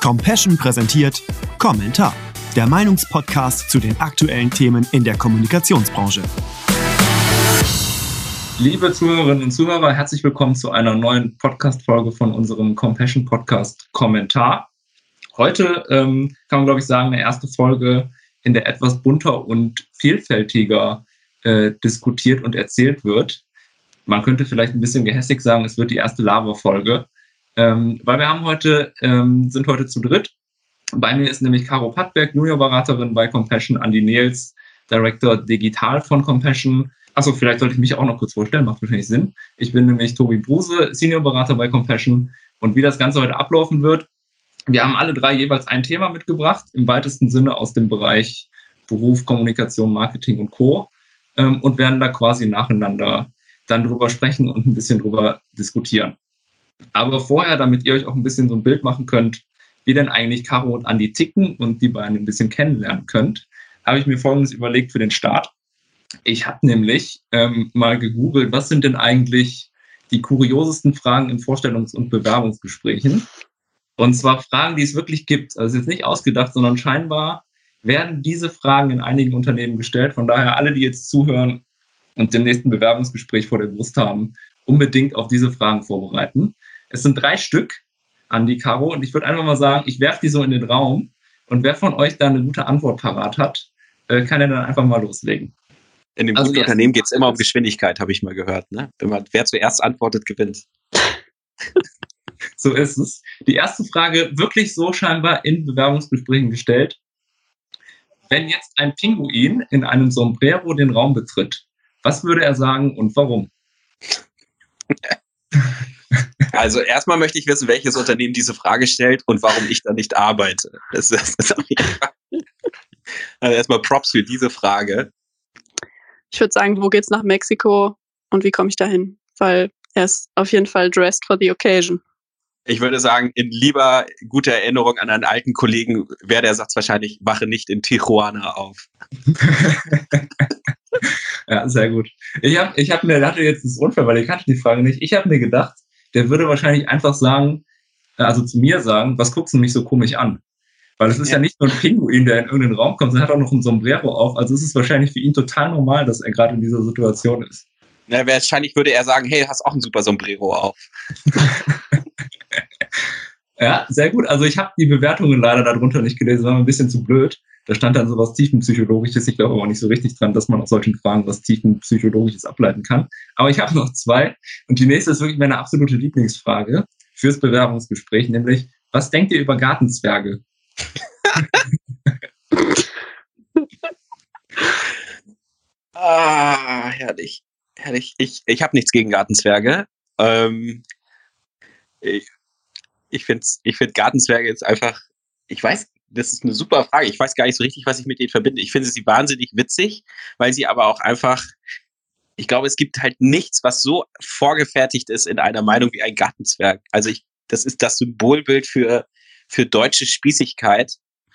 Compassion präsentiert Kommentar, der Meinungspodcast zu den aktuellen Themen in der Kommunikationsbranche. Liebe Zuhörerinnen und Zuhörer, herzlich willkommen zu einer neuen Podcast-Folge von unserem Compassion-Podcast Kommentar. Heute kann man, glaube ich, sagen, eine erste Folge, in der etwas bunter und vielfältiger diskutiert und erzählt wird. Man könnte vielleicht ein bisschen gehässig sagen, es wird die erste Laber-Folge, weil wir sind heute zu dritt. Bei mir ist nämlich Caro Pattberg, Juniorberaterin bei Compassion, Andi Nehls, Director Digital von Compassion. Achso, vielleicht sollte ich mich auch noch kurz vorstellen, macht wahrscheinlich Sinn. Ich bin nämlich Tobi Bruse, Seniorberater bei Compassion. Und wie das Ganze heute ablaufen wird, wir haben alle drei jeweils ein Thema mitgebracht, im weitesten Sinne aus dem Bereich Beruf, Kommunikation, Marketing und Co. Und werden da quasi nacheinander dann drüber sprechen und ein bisschen drüber diskutieren. Aber vorher, damit ihr euch auch ein bisschen so ein Bild machen könnt, wie denn eigentlich Caro und Andi ticken und die beiden ein bisschen kennenlernen könnt, habe ich mir Folgendes überlegt für den Start. Ich habe nämlich mal gegoogelt, was sind denn eigentlich die kuriosesten Fragen in Vorstellungs- und Bewerbungsgesprächen? Und zwar Fragen, die es wirklich gibt. Also jetzt nicht ausgedacht, sondern scheinbar werden diese Fragen in einigen Unternehmen gestellt. Von daher alle, die jetzt zuhören und dem nächsten Bewerbungsgespräch vor der Brust haben, unbedingt auf diese Fragen vorbereiten. Es sind 3 Stück, Andi, Caro, und ich würde einfach mal sagen, ich werfe die so in den Raum und wer von euch da eine gute Antwort parat hat, kann ja dann einfach mal loslegen. In dem guten Unternehmen geht es immer um Geschwindigkeit, habe ich mal gehört. Ne? Wer zuerst antwortet, gewinnt. So ist es. Die erste Frage, wirklich so scheinbar in Bewerbungsgesprächen gestellt. Wenn jetzt ein Pinguin in einem Sombrero den Raum betritt, was würde er sagen und warum? Also erstmal möchte ich wissen, welches Unternehmen diese Frage stellt und warum ich da nicht arbeite. Das ist auf jeden Fall. Also erstmal Props für diese Frage. Ich würde sagen, wo geht's nach Mexiko und wie komme ich dahin? Weil er ist auf jeden Fall dressed for the occasion. Ich würde sagen, in lieber guter Erinnerung an einen alten Kollegen wäre der Satz wahrscheinlich, wache nicht in Tijuana auf. Ja, sehr gut. Ich hatte jetzt das Unfall, weil ich kannte die Frage nicht. Ich habe mir gedacht, der würde wahrscheinlich einfach sagen, also zu mir sagen, was guckst du mich so komisch an? Weil es ist ja nicht nur ein Pinguin, der in irgendeinen Raum kommt, sondern hat auch noch ein Sombrero auf. Also es ist wahrscheinlich für ihn total normal, dass er gerade in dieser Situation ist. Na, wahrscheinlich würde er sagen, hey, hast auch ein super Sombrero auf. Ja, sehr gut. Also ich habe die Bewertungen leider darunter nicht gelesen, war mir ein bisschen zu blöd. Da stand dann so was Tiefenpsychologisches. Ich glaube aber auch nicht so richtig dran, dass man aus solchen Fragen was Tiefenpsychologisches ableiten kann. Aber ich habe noch 2. Und die nächste ist wirklich meine absolute Lieblingsfrage fürs Bewerbungsgespräch, nämlich, was denkt ihr über Gartenzwerge? Herrlich. Herrlich. Ich habe nichts gegen Gartenzwerge. Ich finde Gartenzwerge jetzt einfach, das ist eine super Frage. Ich weiß gar nicht so richtig, was ich mit denen verbinde. Ich finde sie wahnsinnig witzig, weil sie aber auch einfach, ich glaube, es gibt halt nichts, was so vorgefertigt ist in einer Meinung wie ein Gartenzwerg. Also das ist das Symbolbild für deutsche Spießigkeit.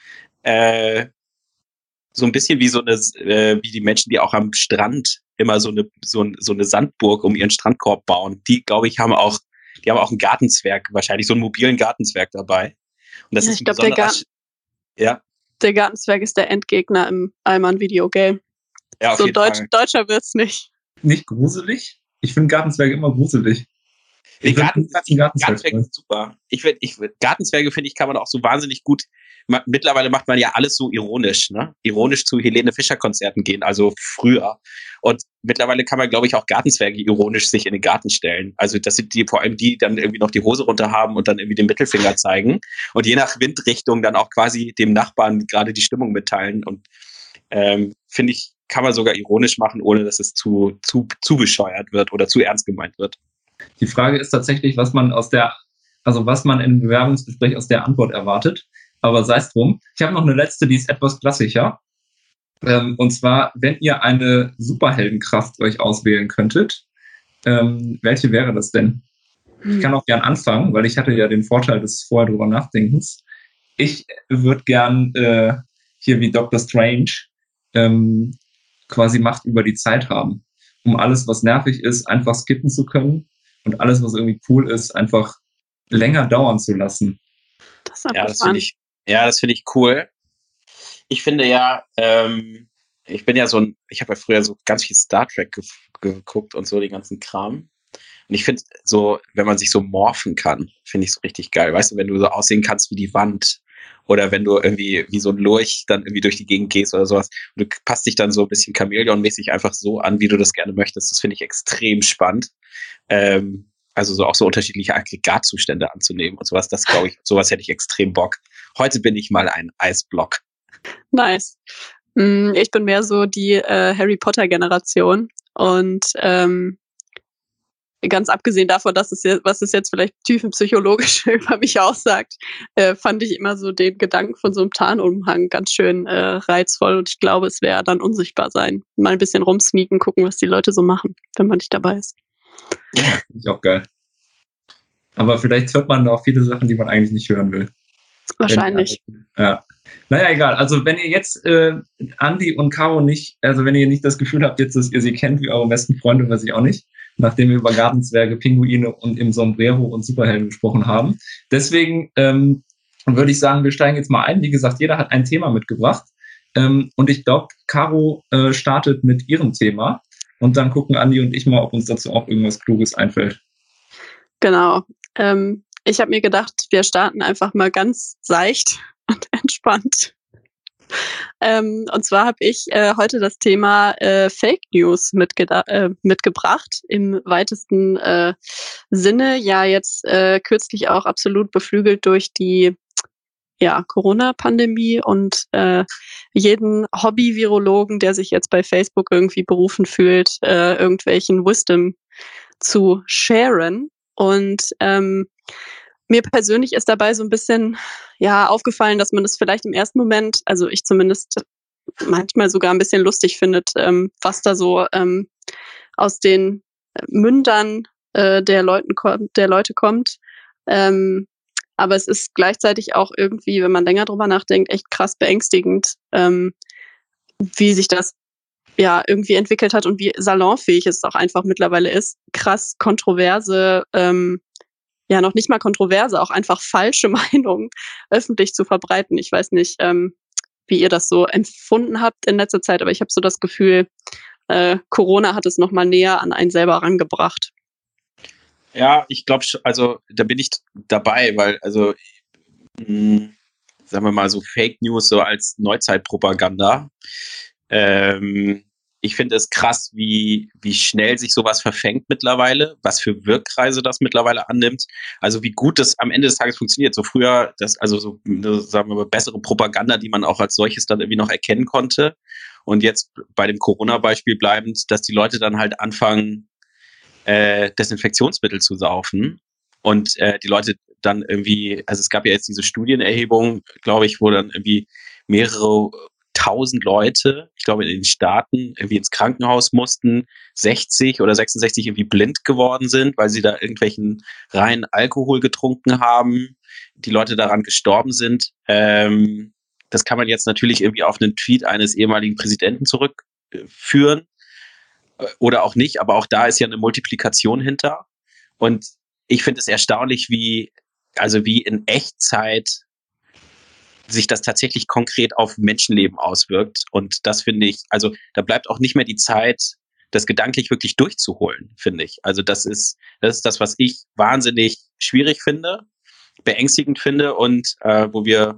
So ein bisschen wie wie die Menschen, die auch am Strand immer so eine Sandburg um ihren Strandkorb bauen. Die, glaube ich, haben auch einen Gartenzwerg, wahrscheinlich so einen mobilen Gartenzwerg dabei. Und das ist ich glaube, der Gartenzwerg ist der Endgegner im Allmann-Videogame. Ja, so deutscher wird's nicht. Nicht gruselig? Ich finde Gartenzwerge immer gruselig. Gartenzwerge ist super. Gartenzwerge, finde ich, kann man auch so wahnsinnig gut. Mittlerweile macht man ja alles so ironisch, ne? Ironisch zu Helene Fischer Konzerten gehen, also früher. Und mittlerweile kann man, glaube ich, auch Gartenzwerge ironisch sich in den Garten stellen. Also das sind vor allem die dann irgendwie noch die Hose runter haben und dann irgendwie den Mittelfinger zeigen und je nach Windrichtung dann auch quasi dem Nachbarn gerade die Stimmung mitteilen. Und finde ich, kann man sogar ironisch machen, ohne dass es zu bescheuert wird oder zu ernst gemeint wird. Die Frage ist tatsächlich, was man im Bewerbungsgespräch aus der Antwort erwartet. Aber sei es drum. Ich habe noch eine letzte, die ist etwas klassischer. Und zwar, wenn ihr eine Superheldenkraft euch auswählen könntet, welche wäre das denn? Ich kann auch gern anfangen, weil ich hatte ja den Vorteil des vorher drüber Nachdenkens. Ich würde gern hier wie Dr. Strange quasi Macht über die Zeit haben, um alles, was nervig ist, einfach skippen zu können und alles, was irgendwie cool ist, einfach länger dauern zu lassen. Das ist Ja, das finde ich cool. Ich finde ja, ich habe ja früher so ganz viel Star Trek geguckt und so den ganzen Kram. Und ich finde so, wenn man sich so morphen kann, finde ich so richtig geil. Weißt du, wenn du so aussehen kannst wie die Wand oder wenn du irgendwie wie so ein Lurch dann irgendwie durch die Gegend gehst oder sowas. Und du passt dich dann so ein bisschen Chamäleon-mäßig einfach so an, wie du das gerne möchtest. Das finde ich extrem spannend. Also so auch so unterschiedliche Aggregatzustände anzunehmen und sowas. Das glaube ich, sowas hätte ich extrem Bock. Heute bin ich mal ein Eisblock. Nice. Ich bin mehr so die Harry Potter-Generation und ganz abgesehen davon, dass was es jetzt vielleicht tiefenpsychologisch über mich aussagt, fand ich immer so den Gedanken von so einem Tarnumhang ganz schön reizvoll und ich glaube, es wäre dann unsichtbar sein. Mal ein bisschen rumsneaken, gucken, was die Leute so machen, wenn man nicht dabei ist. Ist auch geil. Aber vielleicht hört man auch viele Sachen, die man eigentlich nicht hören will. Wahrscheinlich. Ja. Naja, egal. Also wenn ihr jetzt Andi und Caro nicht, also wenn ihr nicht das Gefühl habt, jetzt, dass ihr sie kennt wie eure besten Freunde, weiß ich auch nicht, nachdem wir über Gartenzwerge, Pinguine und im Sombrero und Superhelden gesprochen haben. Deswegen würde ich sagen, wir steigen jetzt mal ein. Wie gesagt, jeder hat ein Thema mitgebracht. Und ich glaube, Caro startet mit ihrem Thema. Und dann gucken Andi und ich mal, ob uns dazu auch irgendwas Kluges einfällt. Genau. Ich habe mir gedacht, wir starten einfach mal ganz seicht und entspannt. Und zwar habe ich heute das Thema Fake News mitgebracht, im weitesten Sinne. Ja, jetzt kürzlich auch absolut beflügelt durch die Corona-Pandemie und jeden Hobby-Virologen, der sich jetzt bei Facebook irgendwie berufen fühlt, irgendwelchen Wisdom zu sharen. Und mir persönlich ist dabei so ein bisschen aufgefallen, dass man das vielleicht im ersten Moment, also ich zumindest manchmal sogar ein bisschen lustig findet, was da so aus den Mündern der Leute kommt. Aber es ist gleichzeitig auch irgendwie, wenn man länger drüber nachdenkt, echt krass beängstigend, wie sich das irgendwie entwickelt hat und wie salonfähig es auch einfach mittlerweile ist. Krass kontroverse, noch nicht mal kontroverse, auch einfach falsche Meinungen öffentlich zu verbreiten. Ich weiß nicht, wie ihr das so empfunden habt in letzter Zeit, aber ich habe so das Gefühl, Corona hat es noch mal näher an einen selber rangebracht. Ja, ich glaube, also da bin ich dabei, weil also sagen wir mal so Fake News so als Neuzeitpropaganda. Ich finde es krass, wie schnell sich sowas verfängt mittlerweile, was für Wirkkreise das mittlerweile annimmt. Also wie gut das am Ende des Tages funktioniert. So früher, sagen wir mal, bessere Propaganda, die man auch als solches dann irgendwie noch erkennen konnte. Und jetzt bei dem Corona-Beispiel bleibend, dass die Leute dann halt anfangen, Desinfektionsmittel zu saufen und die Leute dann irgendwie, also es gab ja jetzt diese Studienerhebung, glaube ich, wo dann irgendwie mehrere 1000 Leute, ich glaube in den Staaten, irgendwie ins Krankenhaus mussten, 60 oder 66 irgendwie blind geworden sind, weil sie da irgendwelchen reinen Alkohol getrunken haben, die Leute daran gestorben sind. Das kann man jetzt natürlich irgendwie auf einen Tweet eines ehemaligen Präsidenten zurückführen oder auch nicht, aber auch da ist ja eine Multiplikation hinter. Und ich finde es erstaunlich, wie in Echtzeit sich das tatsächlich konkret auf Menschenleben auswirkt. Und das finde ich, also da bleibt auch nicht mehr die Zeit, das gedanklich wirklich durchzuholen, finde ich. Also das ist das, was ich wahnsinnig schwierig finde, beängstigend finde und wo wir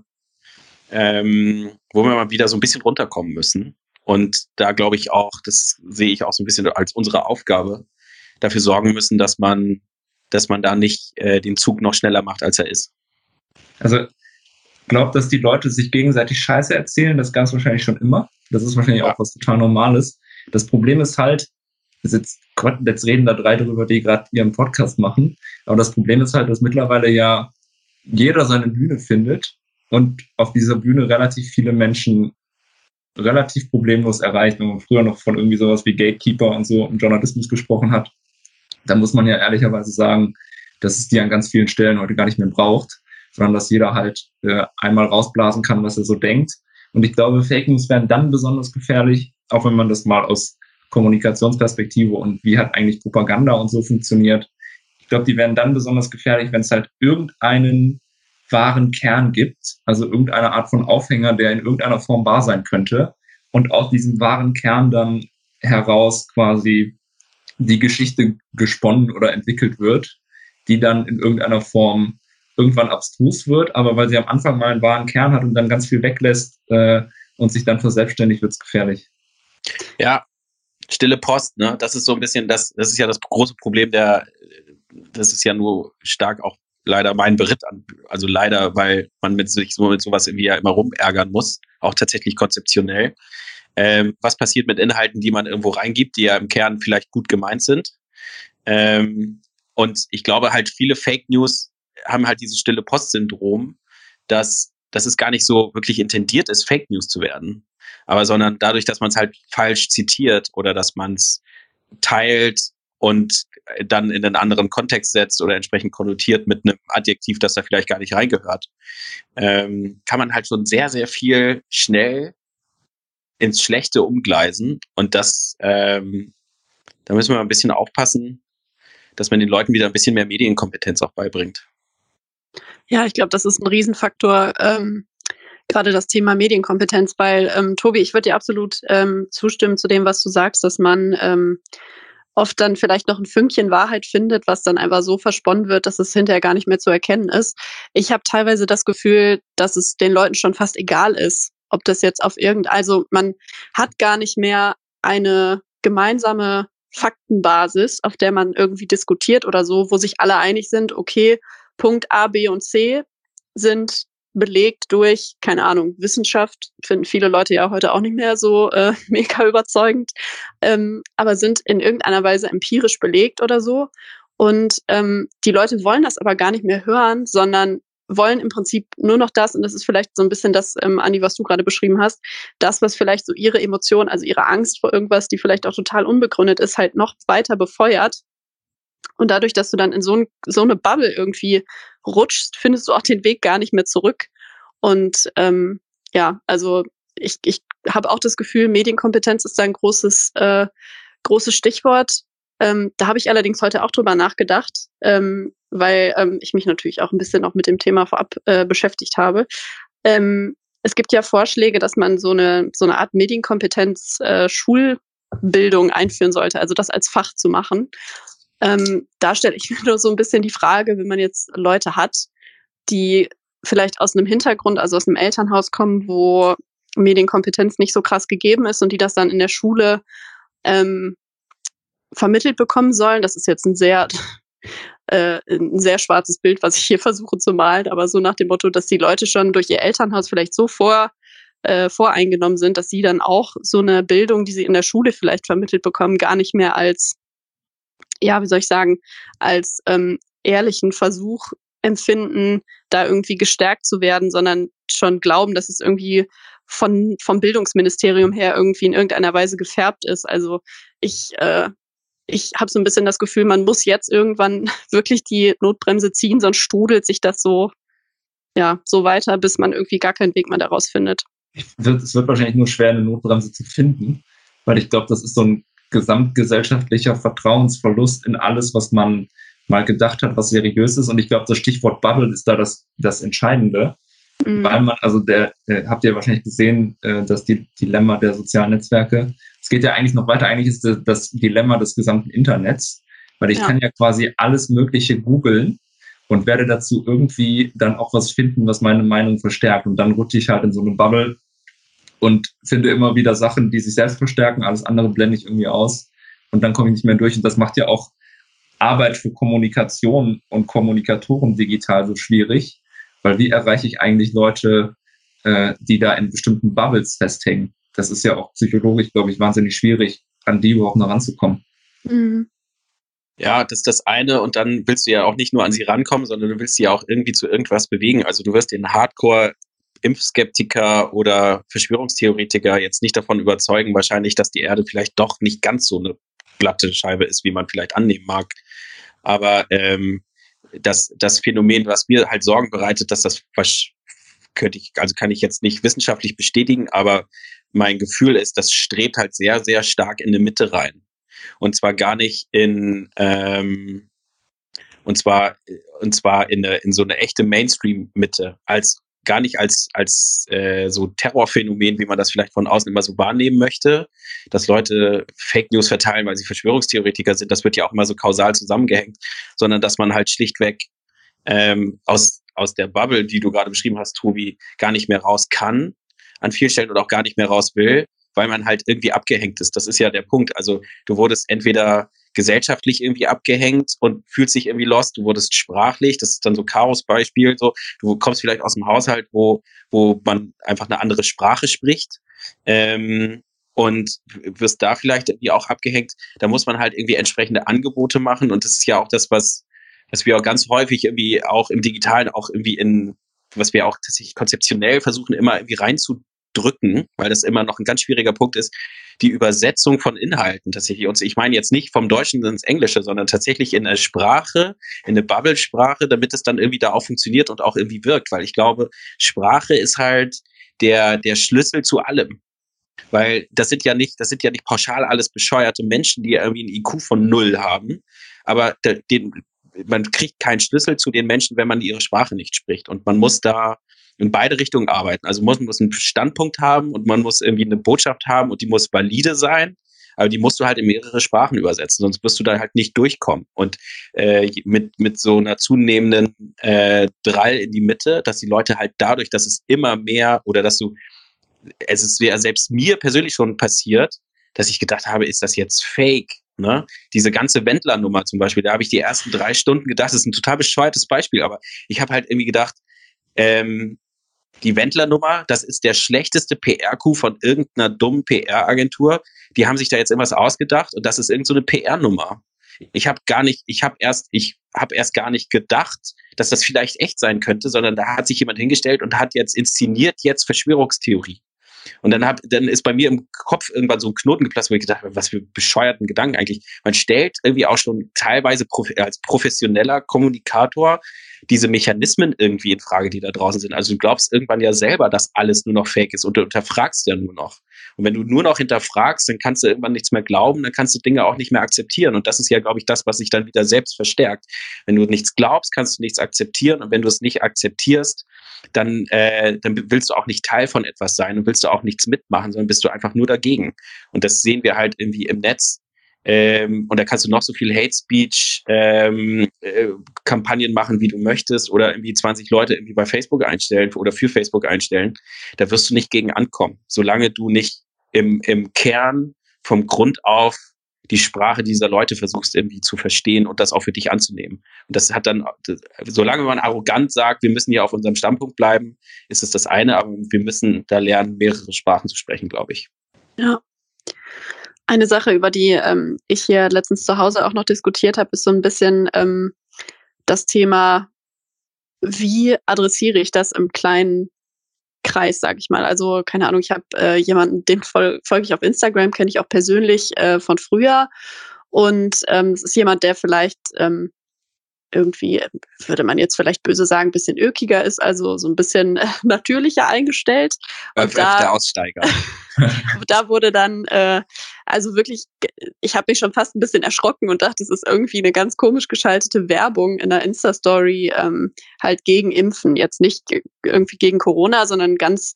mal wieder so ein bisschen runterkommen müssen. Und da glaube ich auch, das sehe ich auch so ein bisschen als unsere Aufgabe, dafür sorgen müssen, dass man da nicht den Zug noch schneller macht, als er ist. Also ich glaube, dass die Leute sich gegenseitig Scheiße erzählen, das ganz wahrscheinlich schon immer. Das ist wahrscheinlich auch was total Normales. Das Problem ist halt, jetzt reden da 3 drüber, die gerade ihren Podcast machen, aber das Problem ist halt, dass mittlerweile ja jeder seine Bühne findet und auf dieser Bühne relativ viele Menschen relativ problemlos erreicht. Wenn man früher noch von irgendwie sowas wie Gatekeeper und so im Journalismus gesprochen hat, dann muss man ja ehrlicherweise sagen, dass es die an ganz vielen Stellen heute gar nicht mehr braucht, sondern dass jeder halt einmal rausblasen kann, was er so denkt. Und ich glaube, Fake News werden dann besonders gefährlich, auch wenn man das mal aus Kommunikationsperspektive und wie hat eigentlich Propaganda und so funktioniert. Ich glaube, die werden dann besonders gefährlich, wenn es halt irgendeinen wahren Kern gibt, also irgendeine Art von Aufhänger, der in irgendeiner Form wahr sein könnte und aus diesem wahren Kern dann heraus quasi die Geschichte gesponnen oder entwickelt wird, die dann in irgendeiner Form irgendwann abstrus wird, aber weil sie am Anfang mal einen wahren Kern hat und dann ganz viel weglässt und sich dann verselbstständigt, wird es gefährlich. Ja, stille Post, ne? Das ist so ein bisschen, das ist ja das große Problem das ist ja nur stark auch leider mein Beritt an, also leider, weil man mit sowas irgendwie ja immer rumärgern muss, auch tatsächlich konzeptionell. Was passiert mit Inhalten, die man irgendwo reingibt, die ja im Kern vielleicht gut gemeint sind? Und ich glaube halt, viele Fake News haben halt dieses stille Post-Syndrom, dass es gar nicht so wirklich intendiert ist, Fake News zu werden. Aber sondern dadurch, dass man es halt falsch zitiert oder dass man es teilt und dann in einen anderen Kontext setzt oder entsprechend konnotiert mit einem Adjektiv, das da vielleicht gar nicht reingehört, kann man halt schon sehr, sehr viel schnell ins Schlechte umgleisen. Und da müssen wir ein bisschen aufpassen, dass man den Leuten wieder ein bisschen mehr Medienkompetenz auch beibringt. Ja, ich glaube, das ist ein Riesenfaktor, gerade das Thema Medienkompetenz, weil, Tobi, ich würde dir absolut zustimmen zu dem, was du sagst, dass man oft dann vielleicht noch ein Fünkchen Wahrheit findet, was dann einfach so versponnen wird, dass es hinterher gar nicht mehr zu erkennen ist. Ich habe teilweise das Gefühl, dass es den Leuten schon fast egal ist, ob das jetzt also man hat gar nicht mehr eine gemeinsame Faktenbasis, auf der man irgendwie diskutiert oder so, wo sich alle einig sind, okay, Punkt A, B und C sind belegt durch, keine Ahnung, Wissenschaft, finden viele Leute ja heute auch nicht mehr so mega überzeugend, aber sind in irgendeiner Weise empirisch belegt oder so. Und die Leute wollen das aber gar nicht mehr hören, sondern wollen im Prinzip nur noch das, und das ist vielleicht so ein bisschen das, Andi, was du gerade beschrieben hast, das, was vielleicht so ihre Emotion, also ihre Angst vor irgendwas, die vielleicht auch total unbegründet ist, halt noch weiter befeuert. Und dadurch, dass du dann in so eine Bubble irgendwie rutschst, findest du auch den Weg gar nicht mehr zurück. Und ja, also ich habe auch das Gefühl, Medienkompetenz ist da ein großes Stichwort. Da habe ich allerdings heute auch drüber nachgedacht, weil ich mich natürlich auch ein bisschen auch mit dem Thema vorab beschäftigt habe. Es gibt ja Vorschläge, dass man so eine Art Medienkompetenz Schulbildung einführen sollte, also das als Fach zu machen. Da stelle ich mir nur so ein bisschen die Frage, wenn man jetzt Leute hat, die vielleicht aus einem Hintergrund, also aus einem Elternhaus kommen, wo Medienkompetenz nicht so krass gegeben ist und die das dann in der Schule vermittelt bekommen sollen. Das ist jetzt ein sehr schwarzes Bild, was ich hier versuche zu malen, aber so nach dem Motto, dass die Leute schon durch ihr Elternhaus vielleicht so voreingenommen sind, dass sie dann auch so eine Bildung, die sie in der Schule vielleicht vermittelt bekommen, gar nicht mehr als, ja, wie soll ich sagen, als ehrlichen Versuch empfinden, da irgendwie gestärkt zu werden, sondern schon glauben, dass es irgendwie vom Bildungsministerium her irgendwie in irgendeiner Weise gefärbt ist. Also ich habe so ein bisschen das Gefühl, man muss jetzt irgendwann wirklich die Notbremse ziehen, sonst strudelt sich das so weiter, bis man irgendwie gar keinen Weg mehr daraus findet. Es wird wahrscheinlich nur schwer, eine Notbremse zu finden, weil ich glaube, das ist so ein gesamtgesellschaftlicher Vertrauensverlust in alles, was man mal gedacht hat, was seriös ist. Und ich glaube, das Stichwort Bubble ist da das Entscheidende. Weil man, also habt ihr wahrscheinlich gesehen, das Dilemma der sozialen Netzwerke. Es geht ja eigentlich noch weiter. Eigentlich ist das Dilemma des gesamten Internets, weil ich kann ja quasi alles Mögliche googeln und werde dazu irgendwie dann auch was finden, was meine Meinung verstärkt. Und dann rutsche ich halt in so eine Bubble und finde immer wieder Sachen, die sich selbst verstärken. Alles andere blende ich irgendwie aus und dann komme ich nicht mehr durch. Und das macht ja auch Arbeit für Kommunikation und Kommunikatoren digital so schwierig, weil wie erreiche ich eigentlich Leute, die da in bestimmten Bubbles festhängen? Das ist ja auch psychologisch, glaube ich, wahnsinnig schwierig, an die überhaupt noch ranzukommen. Mhm. Ja, das ist das eine. Und dann willst du ja auch nicht nur an sie rankommen, sondern du willst sie ja auch irgendwie zu irgendwas bewegen. Also du wirst den Hardcore-Impfskeptiker oder Verschwörungstheoretiker jetzt nicht davon überzeugen, wahrscheinlich, dass die Erde vielleicht doch nicht ganz so eine glatte Scheibe ist, wie man vielleicht annehmen mag. Aber das Phänomen, was mir halt Sorgen bereitet, dass das kann ich jetzt nicht wissenschaftlich bestätigen, aber mein Gefühl ist, das strebt halt sehr, sehr stark in eine Mitte rein. Und zwar gar nicht Und zwar in so eine echte Mainstream-Mitte, gar nicht als so Terrorphänomen, wie man das vielleicht von außen immer so wahrnehmen möchte, dass Leute Fake News verteilen, weil sie Verschwörungstheoretiker sind. Das wird ja auch immer so kausal zusammengehängt, sondern dass man halt schlichtweg aus der Bubble, die du gerade beschrieben hast, Tobi, gar nicht mehr raus kann an vielen Stellen oder auch gar nicht mehr raus will, weil man halt irgendwie abgehängt ist. Das ist ja der Punkt. Also du wurdest entweder gesellschaftlich irgendwie abgehängt und fühlst dich irgendwie lost, du wurdest sprachlich, das ist dann so Karos Beispiel, so, du kommst vielleicht aus einem Haushalt, wo man einfach eine andere Sprache spricht, und wirst da vielleicht irgendwie auch abgehängt. Da muss man halt irgendwie entsprechende Angebote machen, und das ist ja auch das, was wir auch ganz häufig irgendwie auch im Digitalen auch irgendwie was wir auch tatsächlich konzeptionell versuchen, immer irgendwie reinzudrücken, weil das immer noch ein ganz schwieriger Punkt ist, die Übersetzung von Inhalten tatsächlich. Und ich meine jetzt nicht vom Deutschen ins Englische, sondern tatsächlich in eine Sprache, in eine Bubble-Sprache, damit es dann irgendwie da auch funktioniert und auch irgendwie wirkt. Weil ich glaube, Sprache ist halt der Schlüssel zu allem. Weil das sind ja nicht pauschal alles bescheuerte Menschen, die irgendwie ein IQ von 0 haben. Aber man kriegt keinen Schlüssel zu den Menschen, wenn man ihre Sprache nicht spricht. Und man muss da in beide Richtungen arbeiten. Also man muss einen Standpunkt haben und man muss irgendwie eine Botschaft haben und die muss valide sein. Aber die musst du halt in mehrere Sprachen übersetzen, sonst wirst du da halt nicht durchkommen. Und mit so einer zunehmenden Drall in die Mitte, dass die Leute halt dadurch, dass es immer mehr oder es ist ja selbst mir persönlich schon passiert, dass ich gedacht habe, ist das jetzt fake? Ne? Diese ganze Wendler-Nummer zum Beispiel, da habe ich die ersten 3 Stunden gedacht, das ist ein total bescheuertes Beispiel, aber ich habe halt irgendwie gedacht, die Wendler-Nummer, das ist der schlechteste PR-Coup von irgendeiner dummen PR-Agentur. Die haben sich da jetzt irgendwas ausgedacht und das ist irgend so eine PR-Nummer. Ich habe erst gar nicht gedacht, dass das vielleicht echt sein könnte, sondern da hat sich jemand hingestellt und hat jetzt inszeniert Verschwörungstheorie. Und dann ist bei mir im Kopf irgendwann so ein Knoten geplatzt, wo ich gedacht habe, was für bescheuerten Gedanken eigentlich. Man stellt irgendwie auch schon teilweise als professioneller Kommunikator diese Mechanismen irgendwie in Frage, die da draußen sind. Also du glaubst irgendwann ja selber, dass alles nur noch fake ist und du hinterfragst ja nur noch. Und wenn du nur noch hinterfragst, dann kannst du irgendwann nichts mehr glauben, dann kannst du Dinge auch nicht mehr akzeptieren. Und das ist ja, glaube ich, das, was sich dann wieder selbst verstärkt. Wenn du nichts glaubst, kannst du nichts akzeptieren. Und wenn du es nicht akzeptierst, dann willst du auch nicht Teil von etwas sein und willst du auch nichts mitmachen, sondern bist du einfach nur dagegen. Und das sehen wir halt irgendwie im Netz. Und da kannst du noch so viel Hate Speech Kampagnen machen, wie du möchtest, oder irgendwie 20 Leute irgendwie bei Facebook einstellen oder für Facebook einstellen. Da wirst du nicht gegen ankommen, solange du nicht im Kern vom Grund auf die Sprache dieser Leute versuchst irgendwie zu verstehen und das auch für dich anzunehmen. Und das hat dann, solange man arrogant sagt, wir müssen hier auf unserem Standpunkt bleiben, ist es das eine, aber wir müssen da lernen, mehrere Sprachen zu sprechen, glaube ich. Ja. Eine Sache, über die ich hier letztens zu Hause auch noch diskutiert habe, ist so ein bisschen das Thema, wie adressiere ich das im kleinen Kreis, sage ich mal. Also keine Ahnung, ich habe jemanden, dem folge ich auf Instagram, kenne ich auch persönlich von früher. Und es ist jemand, der vielleicht irgendwie, würde man jetzt vielleicht böse sagen, ein bisschen ökiger ist, also so ein bisschen natürlicher eingestellt. Und der Aussteiger. Da wurde dann, also wirklich, ich habe mich schon fast ein bisschen erschrocken und dachte, es ist irgendwie eine ganz komisch geschaltete Werbung in der Insta-Story halt gegen Impfen. Jetzt nicht irgendwie gegen Corona, sondern ganz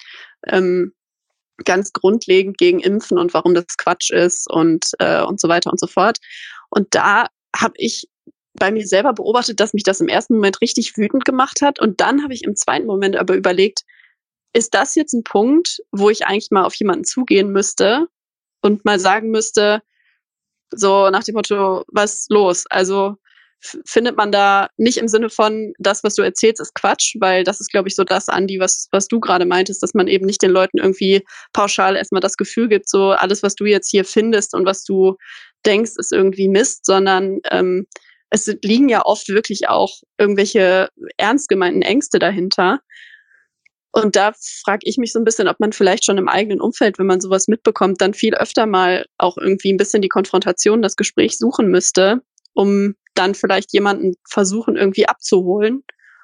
grundlegend gegen Impfen und warum das Quatsch ist und so weiter und so fort. Und da habe ich bei mir selber beobachtet, dass mich das im ersten Moment richtig wütend gemacht hat. Und dann habe ich im zweiten Moment aber überlegt, ist das jetzt ein Punkt, wo ich eigentlich mal auf jemanden zugehen müsste und mal sagen müsste, so nach dem Motto, was ist los? Also findet man da nicht im Sinne von, das, was du erzählst, ist Quatsch, weil das ist, glaube ich, so das, Andi, was du gerade meintest, dass man eben nicht den Leuten irgendwie pauschal erstmal das Gefühl gibt, so alles, was du jetzt hier findest und was du denkst, ist irgendwie Mist, sondern es liegen ja oft wirklich auch irgendwelche ernst gemeinten Ängste dahinter. Und da frage ich mich so ein bisschen, ob man vielleicht schon im eigenen Umfeld, wenn man sowas mitbekommt, dann viel öfter mal auch irgendwie ein bisschen die Konfrontation, das Gespräch suchen müsste, um dann vielleicht jemanden versuchen, irgendwie abzuholen.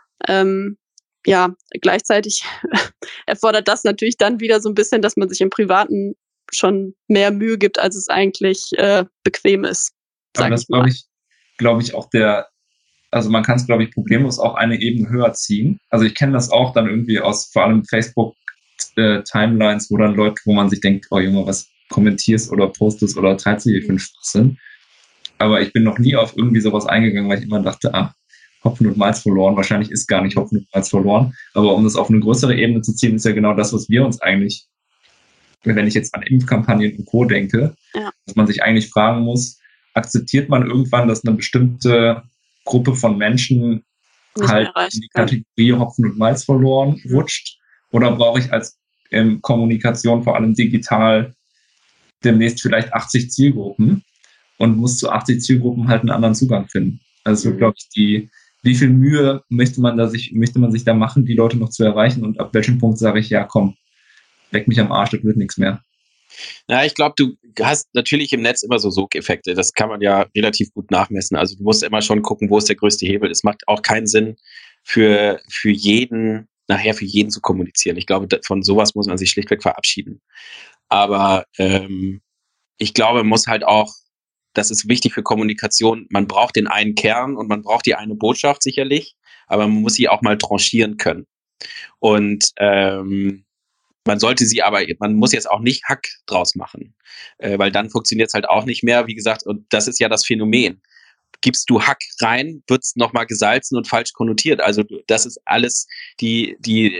Ja, gleichzeitig erfordert das natürlich dann wieder so ein bisschen, dass man sich im Privaten schon mehr Mühe gibt, als es eigentlich bequem ist. Aber das glaube ich auch also man kann es, glaube ich, problemlos auch eine Ebene höher ziehen. Also ich kenne das auch dann irgendwie aus vor allem Facebook-Timelines, wo dann Leute, wo man sich denkt, oh Junge, was kommentierst oder postest oder teilst du hier für einen Schwachsinn? Aber ich bin noch nie auf irgendwie sowas eingegangen, weil ich immer dachte, Hopfen und Malz verloren. Wahrscheinlich ist gar nicht Hopfen und Malz verloren. Aber um das auf eine größere Ebene zu ziehen, ist ja genau das, was wir uns eigentlich, wenn ich jetzt an Impfkampagnen und Co. denke, dass man sich eigentlich fragen muss, akzeptiert man irgendwann, dass eine bestimmte Gruppe von Menschen Nicht halt mehr reicht, in die Kategorie Hopfen und Malz verloren rutscht? Oder brauche ich als Kommunikation, vor allem digital, demnächst vielleicht 80 Zielgruppen und muss zu 80 Zielgruppen halt einen anderen Zugang finden? Also glaube ich, wie viel Mühe möchte man sich da machen, die Leute noch zu erreichen, und ab welchem Punkt sage ich, ja komm, leck mich am Arsch, das wird nichts mehr. Ja, ich glaube, du hast natürlich im Netz immer so Sogeffekte. Das kann man ja relativ gut nachmessen. Also du musst immer schon gucken, wo ist der größte Hebel. Es macht auch keinen Sinn, für jeden zu kommunizieren. Ich glaube, von sowas muss man sich schlichtweg verabschieden. Aber ich glaube, man muss halt auch, das ist wichtig für Kommunikation, man braucht den einen Kern und man braucht die eine Botschaft sicherlich, aber man muss sie auch mal tranchieren können. Und man muss jetzt auch nicht Hack draus machen, weil dann funktioniert es halt auch nicht mehr, wie gesagt, und das ist ja das Phänomen. Gibst du Hack rein, wird es nochmal gesalzen und falsch konnotiert. Also das ist alles die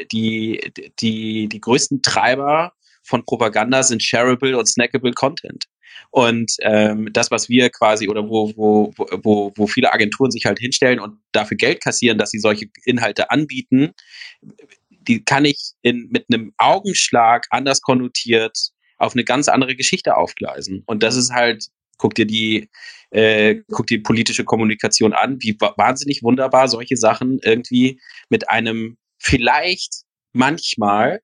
größten Treiber von Propaganda sind shareable und snackable Content. Und das, was wir quasi, oder wo viele Agenturen sich halt hinstellen und dafür Geld kassieren, dass sie solche Inhalte anbieten, die kann ich mit einem Augenschlag anders konnotiert auf eine ganz andere Geschichte aufgleisen. Und das ist halt, guck dir die politische Kommunikation an, wie wahnsinnig wunderbar solche Sachen irgendwie mit einem vielleicht manchmal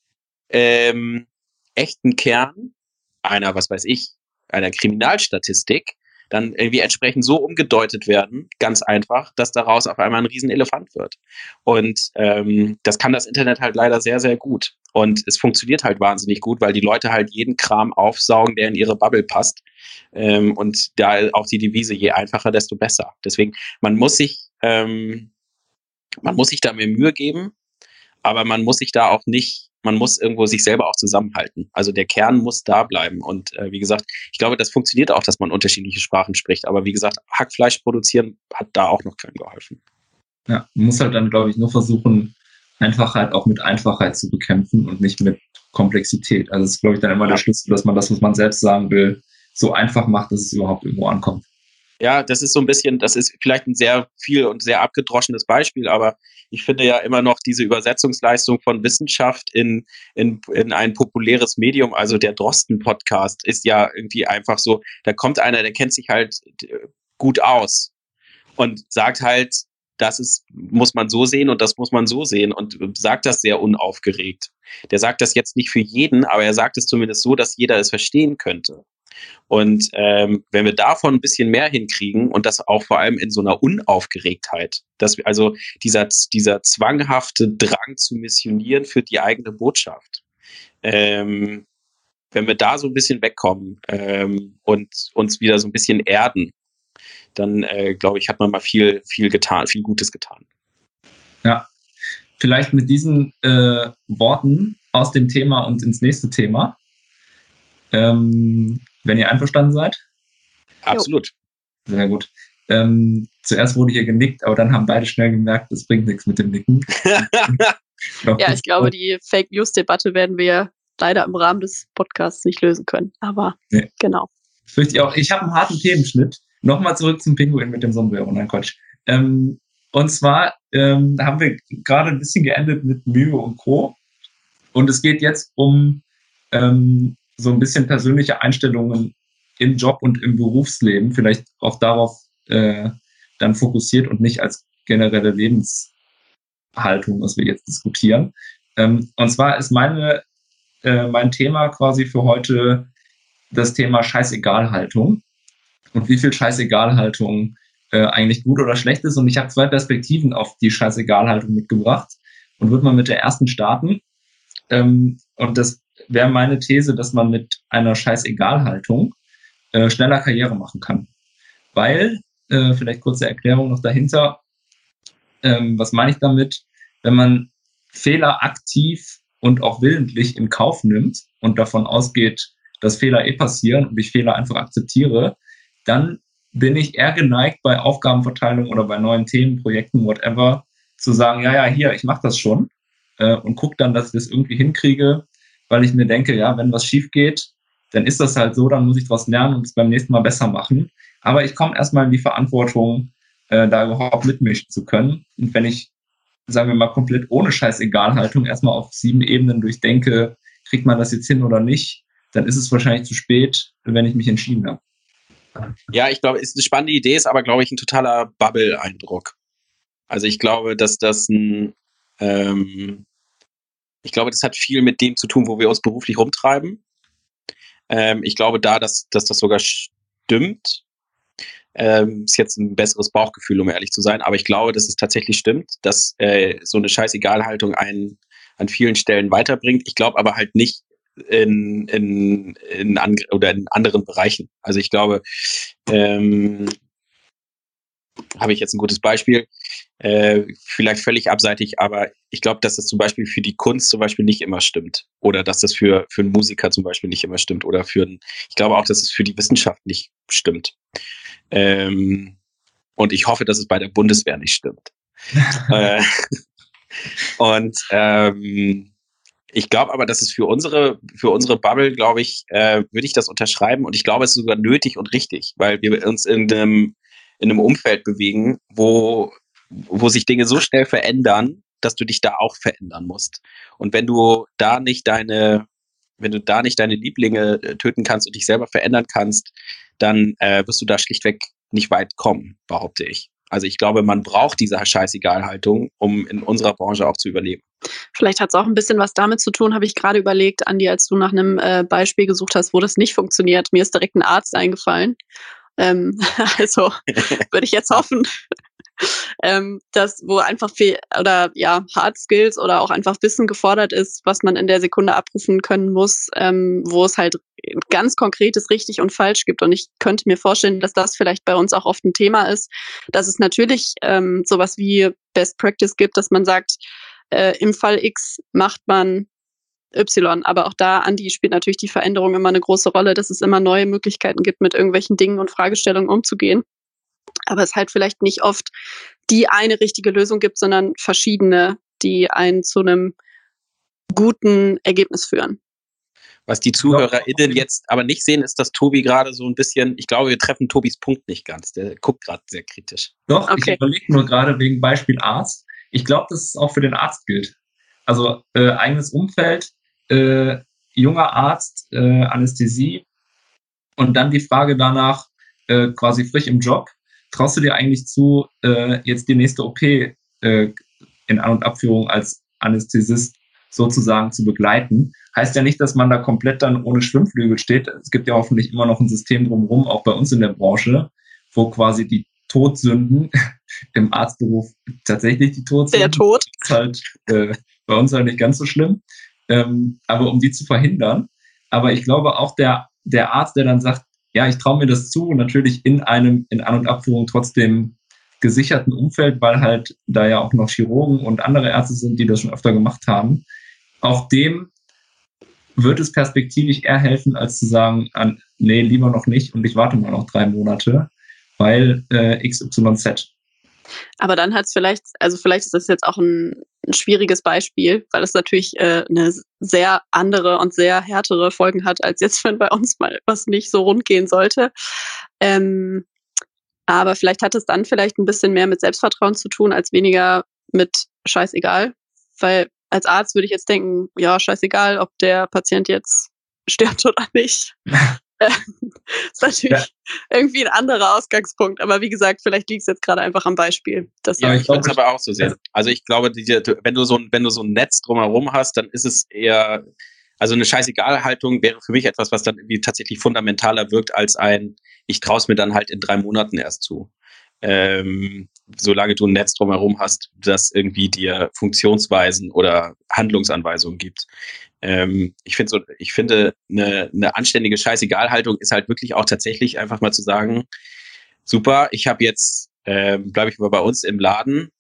echten Kern einer, was weiß ich, einer Kriminalstatistik dann irgendwie entsprechend so umgedeutet werden, ganz einfach, dass daraus auf einmal ein Riesenelefant wird. Und das kann das Internet halt leider sehr, sehr gut. Und es funktioniert halt wahnsinnig gut, weil die Leute halt jeden Kram aufsaugen, der in ihre Bubble passt. Und da auch die Devise, je einfacher, desto besser. Deswegen, man muss sich da mehr Mühe geben, aber man muss irgendwo sich selber auch zusammenhalten. Also der Kern muss da bleiben. Und wie gesagt, ich glaube, das funktioniert auch, dass man unterschiedliche Sprachen spricht. Aber wie gesagt, Hackfleisch produzieren hat da auch noch keinem geholfen. Ja, man muss halt dann, glaube ich, nur versuchen, Einfachheit auch mit Einfachheit zu bekämpfen und nicht mit Komplexität. Also das ist, glaube ich, dann immer der Schlüssel, dass man das, was man selbst sagen will, so einfach macht, dass es überhaupt irgendwo ankommt. Ja, das ist vielleicht ein sehr viel und sehr abgedroschenes Beispiel, aber ich finde ja immer noch diese Übersetzungsleistung von Wissenschaft in ein populäres Medium, also der Drosten-Podcast ist ja irgendwie einfach so, da kommt einer, der kennt sich halt gut aus und sagt halt, muss man so sehen und das muss man so sehen und sagt das sehr unaufgeregt. Der sagt das jetzt nicht für jeden, aber er sagt es zumindest so, dass jeder es verstehen könnte. Und wenn wir davon ein bisschen mehr hinkriegen und das auch vor allem in so einer Unaufgeregtheit, also dieser zwanghafte Drang zu missionieren für die eigene Botschaft, wenn wir da so ein bisschen wegkommen und uns wieder so ein bisschen erden, dann glaube ich, hat man mal viel getan, viel Gutes getan. Ja, vielleicht mit diesen Worten aus dem Thema und ins nächste Thema. Wenn ihr einverstanden seid? Absolut. Sehr gut. Zuerst wurde hier genickt, aber dann haben beide schnell gemerkt, das bringt nichts mit dem Nicken. Ja, ich glaube, die Fake News-Debatte werden wir leider im Rahmen des Podcasts nicht lösen können. Aber genau. Fürchte ich auch. Ich habe einen harten Themenschnitt. Nochmal zurück zum Pinguin mit dem Sombrero. Nein, Quatsch. Und zwar haben wir gerade ein bisschen geendet mit Mühe und Co. Und es geht jetzt um so ein bisschen persönliche Einstellungen im Job und im Berufsleben, vielleicht auch darauf dann fokussiert und nicht als generelle Lebenshaltung, was wir jetzt diskutieren. Und zwar ist mein Thema quasi für heute das Thema Scheißegal-Haltung und wie viel Scheißegal-Haltung eigentlich gut oder schlecht ist. Und ich habe 2 Perspektiven auf die Scheißegal-Haltung mitgebracht und würde mal mit der ersten starten. Und das wäre meine These, dass man mit einer Scheißegal-Haltung schneller Karriere machen kann. Weil, vielleicht kurze Erklärung noch dahinter, Was meine ich damit? Wenn man Fehler aktiv und auch willentlich in Kauf nimmt und davon ausgeht, dass Fehler passieren und ich Fehler einfach akzeptiere, dann bin ich eher geneigt, bei Aufgabenverteilung oder bei neuen Themen, Projekten, whatever, zu sagen, ja, hier, ich mache das schon und gucke dann, dass ich das irgendwie hinkriege, weil ich mir denke, ja, wenn was schief geht, dann ist das halt so, dann muss ich daraus lernen und es beim nächsten Mal besser machen. Aber ich komme erstmal in die Verantwortung, da überhaupt mitmischen zu können. Und wenn ich, sagen wir mal, komplett ohne Scheißegalhaltung erstmal auf 7 Ebenen durchdenke, kriegt man das jetzt hin oder nicht, dann ist es wahrscheinlich zu spät, wenn ich mich entschieden habe. Ja, ich glaube, es ist eine spannende Idee, ist aber, glaube ich, ein totaler Bubble-Eindruck. Also ich glaube, dass das ich glaube, das hat viel mit dem zu tun, wo wir uns beruflich rumtreiben. Ich glaube dass das sogar stimmt. Ist jetzt ein besseres Bauchgefühl, um ehrlich zu sein, aber ich glaube, dass es tatsächlich stimmt, dass so eine Scheißegalhaltung einen an vielen Stellen weiterbringt. Ich glaube aber halt nicht in anderen Bereichen. Also ich glaube, habe ich jetzt ein gutes Beispiel, vielleicht völlig abseitig, aber ich glaube, dass das zum Beispiel für die Kunst zum Beispiel nicht immer stimmt. Oder dass das für einen Musiker zum Beispiel nicht immer stimmt. Oder ich glaube auch, dass es für die Wissenschaft nicht stimmt. Und ich hoffe, dass es bei der Bundeswehr nicht stimmt. Ich glaube aber, dass es für unsere Bubble, glaube ich, würde ich das unterschreiben. Und ich glaube, es ist sogar nötig und richtig, weil wir uns in einem Umfeld bewegen, wo sich Dinge so schnell verändern, dass du dich da auch verändern musst. Und wenn du da nicht deine Lieblinge töten kannst und dich selber verändern kannst, dann wirst du da schlichtweg nicht weit kommen, behaupte ich. Also ich glaube, man braucht diese Scheißegalhaltung, um in unserer Branche auch zu überleben. Vielleicht hat es auch ein bisschen was damit zu tun, habe ich gerade überlegt, Andi, als du nach einem Beispiel gesucht hast, wo das nicht funktioniert. Mir ist direkt ein Arzt eingefallen. Also würde ich jetzt hoffen, dass wo einfach viel Hard Skills oder auch einfach Wissen gefordert ist, was man in der Sekunde abrufen können muss, wo es halt ganz konkretes richtig und falsch gibt. Und ich könnte mir vorstellen, dass das vielleicht bei uns auch oft ein Thema ist, dass es natürlich sowas wie Best Practice gibt, dass man sagt, im Fall X macht man Y, aber auch da, Andi, spielt natürlich die Veränderung immer eine große Rolle, dass es immer neue Möglichkeiten gibt, mit irgendwelchen Dingen und Fragestellungen umzugehen. Aber es halt vielleicht nicht oft die eine richtige Lösung gibt, sondern verschiedene, die einen zu einem guten Ergebnis führen. Was die ZuhörerInnen jetzt aber nicht sehen, ist, dass Tobi gerade so ein bisschen, ich glaube, wir treffen Tobis Punkt nicht ganz. Der guckt gerade sehr kritisch. Doch, okay. Ich überlege nur gerade wegen Beispiel Arzt. Ich glaube, dass es auch für den Arzt gilt. Also eigenes Umfeld, junger Arzt, Anästhesie und dann die Frage danach, quasi frisch im Job, traust du dir eigentlich zu, jetzt die nächste OP in An- und Abführung als Anästhesist sozusagen zu begleiten? Heißt ja nicht, dass man da komplett dann ohne Schwimmflügel steht. Es gibt ja hoffentlich immer noch ein System drumherum, auch bei uns in der Branche, wo quasi die Todsünden im Arztberuf tatsächlich die Todsünden. Der Tod. Das ist halt bei uns halt nicht ganz so schlimm. Aber um die zu verhindern. Aber ich glaube auch der Arzt, der dann sagt, ja, ich traue mir das zu, natürlich in An- und Abführung trotzdem gesicherten Umfeld, weil halt da ja auch noch Chirurgen und andere Ärzte sind, die das schon öfter gemacht haben. Auch dem wird es perspektivisch eher helfen, als zu sagen, nee, lieber noch nicht und ich warte mal noch 3 Monate, weil XYZ. Aber dann hat es vielleicht ist das jetzt auch ein schwieriges Beispiel, weil es natürlich eine sehr andere und sehr härtere Folgen hat, als jetzt, wenn bei uns mal was nicht so rund gehen sollte. Aber vielleicht hat es dann vielleicht ein bisschen mehr mit Selbstvertrauen zu tun, als weniger mit scheißegal. Weil als Arzt würde ich jetzt denken, ja, scheißegal, ob der Patient jetzt stirbt oder nicht. Ist natürlich irgendwie ein anderer Ausgangspunkt. Aber wie gesagt, vielleicht liegt es jetzt gerade einfach am Beispiel. Ja, ich würde es aber auch so sehen. Also ich glaube, wenn du so ein Netz drumherum hast, dann ist es eher, also eine Scheißegal-Haltung wäre für mich etwas, was dann irgendwie tatsächlich fundamentaler wirkt als ich traue es mir dann halt in 3 Monaten erst zu. Solange du ein Netz drumherum hast, das irgendwie dir Funktionsweisen oder Handlungsanweisungen gibt. Ich finde, eine anständige Scheißegal-Haltung ist halt wirklich auch tatsächlich einfach mal zu sagen, super, ich habe jetzt, bleibe ich mal bei uns im Laden,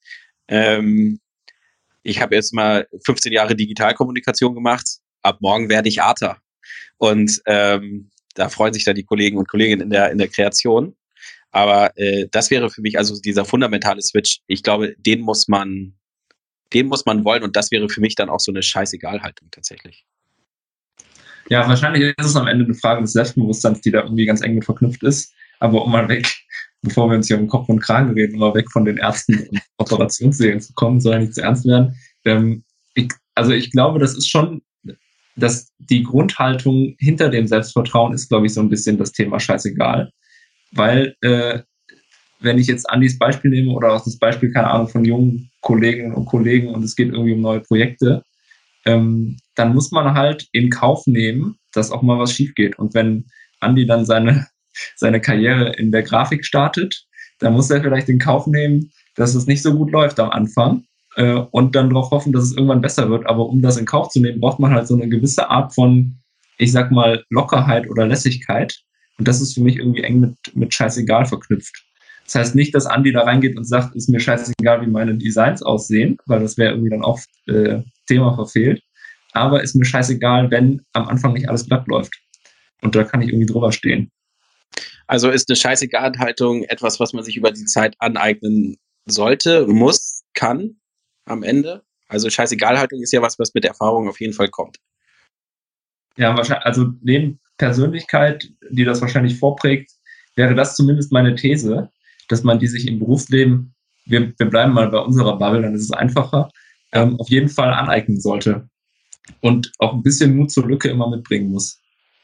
Ich habe jetzt mal 15 Jahre Digitalkommunikation gemacht. Ab morgen werde ich Arter. Und da freuen sich dann die Kollegen und Kolleginnen in der Kreation. Aber das wäre für mich also dieser fundamentale Switch. Ich glaube, den muss man wollen. Und das wäre für mich dann auch so eine Scheißegal-Haltung tatsächlich. Ja, wahrscheinlich ist es am Ende eine Frage des Selbstbewusstseins, die da irgendwie ganz eng mit verknüpft ist. Aber um mal weg, bevor wir uns hier um Kopf und Kragen reden, um mal weg von den Ärzten und Operationssälen zu kommen, soll ja nicht zu ernst werden. Ich glaube, das ist schon, dass die Grundhaltung hinter dem Selbstvertrauen ist, glaube ich, so ein bisschen das Thema scheißegal. Weil, wenn ich jetzt Andys Beispiel nehme oder auch das Beispiel, keine Ahnung, von jungen Kolleginnen und Kollegen und es geht irgendwie um neue Projekte, dann muss man halt in Kauf nehmen, dass auch mal was schief geht. Und wenn Andi dann seine Karriere in der Grafik startet, dann muss er vielleicht in Kauf nehmen, dass es nicht so gut läuft am Anfang und dann darauf hoffen, dass es irgendwann besser wird. Aber um das in Kauf zu nehmen, braucht man halt so eine gewisse Art von, ich sag mal, Lockerheit oder Lässigkeit. Und das ist für mich irgendwie eng mit scheißegal verknüpft. Das heißt nicht, dass Andi da reingeht und sagt, ist mir scheißegal, wie meine Designs aussehen, weil das wäre irgendwie dann auch Thema verfehlt. Aber ist mir scheißegal, wenn am Anfang nicht alles glatt läuft. Und da kann ich irgendwie drüber stehen. Also ist eine Scheißegal-Haltung etwas, was man sich über die Zeit aneignen sollte, muss, kann am Ende? Also Scheißegal-Haltung ist ja was mit Erfahrung auf jeden Fall kommt. Ja, wahrscheinlich, also neben Persönlichkeit, die das wahrscheinlich vorprägt, wäre das zumindest meine These, dass man die sich im Berufsleben, wir bleiben mal bei unserer Bubble, dann ist es einfacher, auf jeden Fall aneignen sollte. Und auch ein bisschen Mut zur Lücke immer mitbringen muss.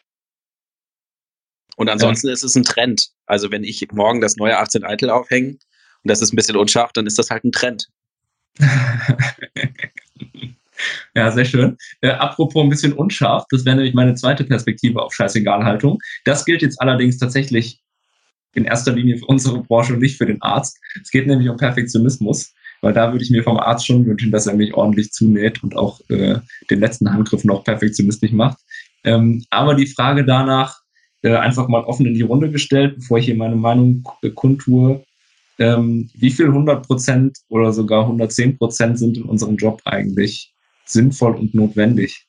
Und ansonsten ist es ein Trend. Also wenn ich morgen das neue 18 Eitel aufhänge und das ist ein bisschen unscharf, dann ist das halt ein Trend. Ja, sehr schön. Apropos ein bisschen unscharf, das wäre nämlich meine zweite Perspektive auf Scheißegal-Haltung. Das gilt jetzt allerdings tatsächlich in erster Linie für unsere Branche und nicht für den Arzt. Es geht nämlich um Perfektionismus, weil da würde ich mir vom Arzt schon wünschen, dass er mich ordentlich zunäht und auch den letzten Handgriff noch perfektionistisch macht. Aber die Frage danach einfach mal offen in die Runde gestellt, bevor ich hier meine Meinung kundtue, wie viel 100% oder sogar 110% sind in unserem Job eigentlich sinnvoll und notwendig?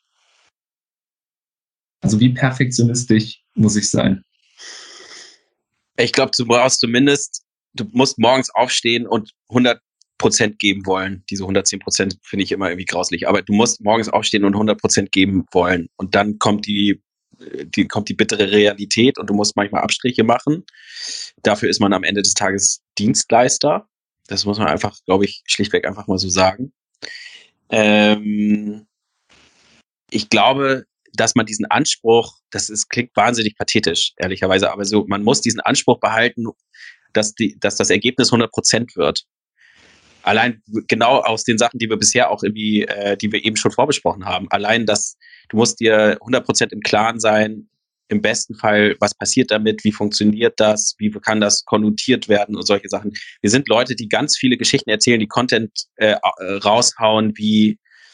Also wie perfektionistisch muss ich sein? Ich glaube, du musst morgens aufstehen und 100% geben wollen. Diese 110% finde ich immer irgendwie grauslich. Aber du musst morgens aufstehen und 100% geben wollen. Und dann kommt die bittere Realität und du musst manchmal Abstriche machen. Dafür ist man am Ende des Tages Dienstleister. Das muss man einfach, glaube ich, schlichtweg einfach mal so sagen. Ich glaube, dass man diesen Anspruch, klingt wahnsinnig pathetisch, ehrlicherweise, aber so, man muss diesen Anspruch behalten, dass das Ergebnis 100% wird. Allein genau aus den Sachen, die wir bisher auch irgendwie, die wir eben schon vorbesprochen haben. Allein, dass du musst dir 100% im Klaren sein, im besten Fall, was passiert damit, wie funktioniert das, wie kann das konnotiert werden und solche Sachen. Wir sind Leute, die ganz viele Geschichten erzählen, die Content raushauen, wie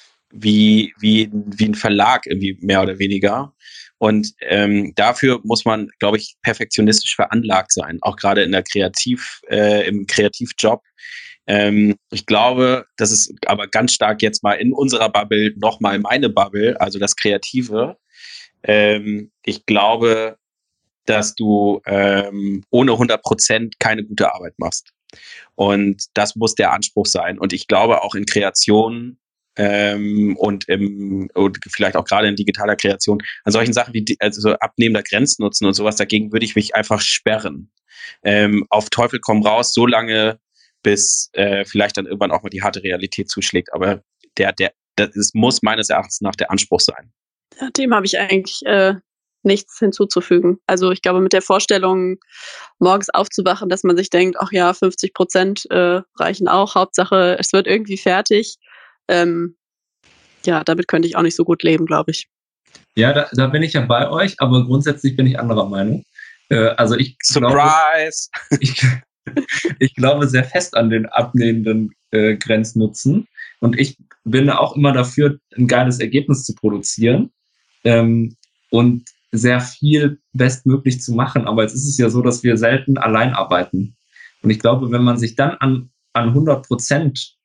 ein Verlag irgendwie mehr oder weniger. Und dafür muss man, glaube ich, perfektionistisch veranlagt sein, auch gerade im Kreativjob. Ich glaube, das ist aber ganz stark jetzt mal in unserer Bubble nochmal meine Bubble, also das Kreative. Ich glaube, dass du ohne 100% keine gute Arbeit machst. Und das muss der Anspruch sein. Und ich glaube auch in Kreation und vielleicht auch gerade in digitaler Kreation, an solchen Sachen wie also abnehmender Grenznutzen und sowas, dagegen würde ich mich einfach sperren. Auf Teufel komm raus, so lange, bis vielleicht dann irgendwann auch mal die harte Realität zuschlägt. Aber das muss meines Erachtens nach der Anspruch sein. Ja, dem habe ich eigentlich nichts hinzuzufügen. Also ich glaube, mit der Vorstellung, morgens aufzuwachen, dass man sich denkt, ach ja, 50% reichen auch, Hauptsache, es wird irgendwie fertig. Ja, damit könnte ich auch nicht so gut leben, glaube ich. Ja, da bin ich ja bei euch, aber grundsätzlich bin ich anderer Meinung. Also Surprise! Ich glaube sehr fest an den abnehmenden Grenznutzen und ich bin auch immer dafür, ein geiles Ergebnis zu produzieren und sehr viel bestmöglich zu machen. Aber jetzt ist es ja so, dass wir selten allein arbeiten. Und ich glaube, wenn man sich dann an 100%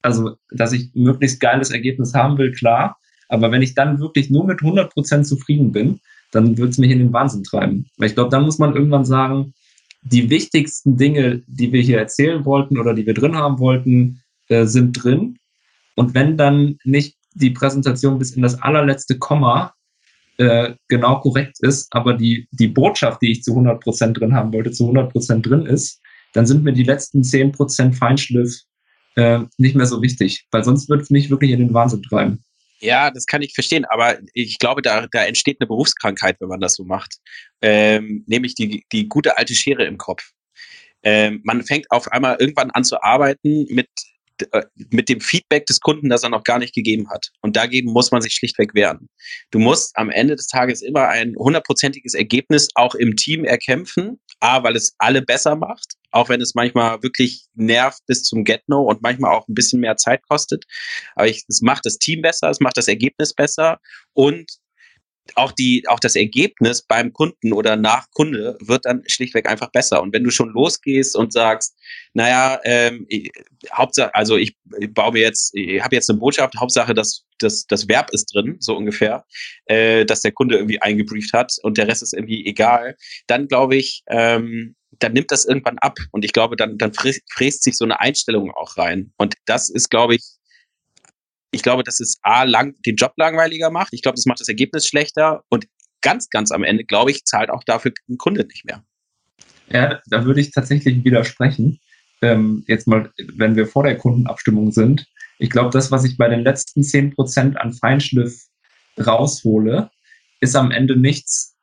also, dass ich ein möglichst geiles Ergebnis haben will, klar. Aber wenn ich dann wirklich nur mit 100% zufrieden bin, dann wird es mich in den Wahnsinn treiben. Weil ich glaube, dann muss man irgendwann sagen, die wichtigsten Dinge, die wir hier erzählen wollten oder die wir drin haben wollten, sind drin. Und wenn dann nicht die Präsentation bis in das allerletzte Komma genau korrekt ist, aber die Botschaft, die ich zu 100% drin haben wollte, zu 100% drin ist, dann sind mir die letzten 10% Feinschliff nicht mehr so wichtig, weil sonst wird es mich wirklich in den Wahnsinn treiben. Ja, das kann ich verstehen, aber ich glaube, da entsteht eine Berufskrankheit, wenn man das so macht. Nämlich die gute alte Schere im Kopf. Man fängt auf einmal irgendwann an zu arbeiten mit dem Feedback des Kunden, das er noch gar nicht gegeben hat. Und dagegen muss man sich schlichtweg wehren. Du musst am Ende des Tages immer ein 100%iges Ergebnis auch im Team erkämpfen. A, weil es alle besser macht, auch wenn es manchmal wirklich nervt bis zum Get-No und manchmal auch ein bisschen mehr Zeit kostet. Aber es macht das Team besser, es macht das Ergebnis besser und auch das Ergebnis beim Kunden oder nach Kunde wird dann schlichtweg einfach besser. Und wenn du schon losgehst und sagst, naja, Hauptsache, also ich habe jetzt eine Botschaft, Hauptsache, das Verb ist drin, so ungefähr, dass der Kunde irgendwie eingebrieft hat und der Rest ist irgendwie egal, dann glaube ich, dann nimmt das irgendwann ab. Und ich glaube, dann fräst sich so eine Einstellung auch rein. Und das ist, glaube ich glaube, dass es den Job langweiliger macht. Ich glaube, das macht das Ergebnis schlechter. Und ganz, ganz am Ende, glaube ich, zahlt auch dafür ein Kunde nicht mehr. Ja, da würde ich tatsächlich widersprechen. Jetzt mal, wenn wir vor der Kundenabstimmung sind. Ich glaube, das, was ich bei den letzten 10% an Feinschliff raushole, ist am Ende nichts,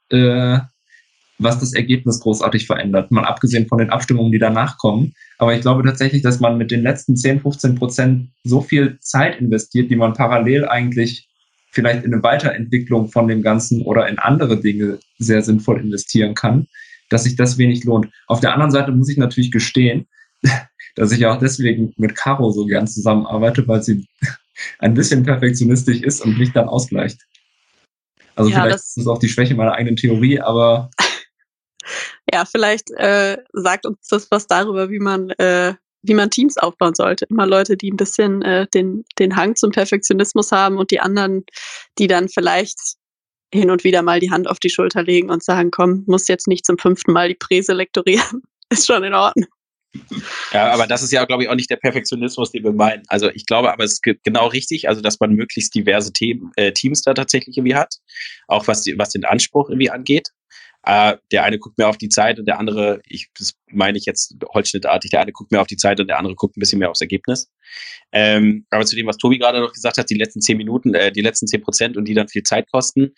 was das Ergebnis großartig verändert. Mal abgesehen von den Abstimmungen, die danach kommen. Aber ich glaube tatsächlich, dass man mit den letzten 10-15% so viel Zeit investiert, die man parallel eigentlich vielleicht in eine Weiterentwicklung von dem Ganzen oder in andere Dinge sehr sinnvoll investieren kann, dass sich das wenig lohnt. Auf der anderen Seite muss ich natürlich gestehen, dass ich auch deswegen mit Caro so gern zusammenarbeite, weil sie ein bisschen perfektionistisch ist und mich dann ausgleicht. Also ja, vielleicht ist es auch die Schwäche meiner eigenen Theorie, aber ja, vielleicht sagt uns das was darüber, wie man Teams aufbauen sollte. Immer Leute, die ein bisschen den Hang zum Perfektionismus haben und die anderen, die dann vielleicht hin und wieder mal die Hand auf die Schulter legen und sagen, komm, musst jetzt nicht zum 5. Mal die Präse lektorieren. Ist schon in Ordnung. Ja, aber das ist ja, glaube ich, auch nicht der Perfektionismus, den wir meinen. Also ich glaube, aber es ist genau richtig, also dass man möglichst diverse Teams da tatsächlich irgendwie hat, auch was den Anspruch irgendwie angeht. Der eine guckt mehr auf die Zeit und der andere, das meine ich jetzt holzschnittartig, der eine guckt mehr auf die Zeit und der andere guckt ein bisschen mehr aufs Ergebnis. Aber zu dem, was Tobi gerade noch gesagt hat, die letzten 10 Minuten, die letzten 10% und die dann viel Zeit kosten,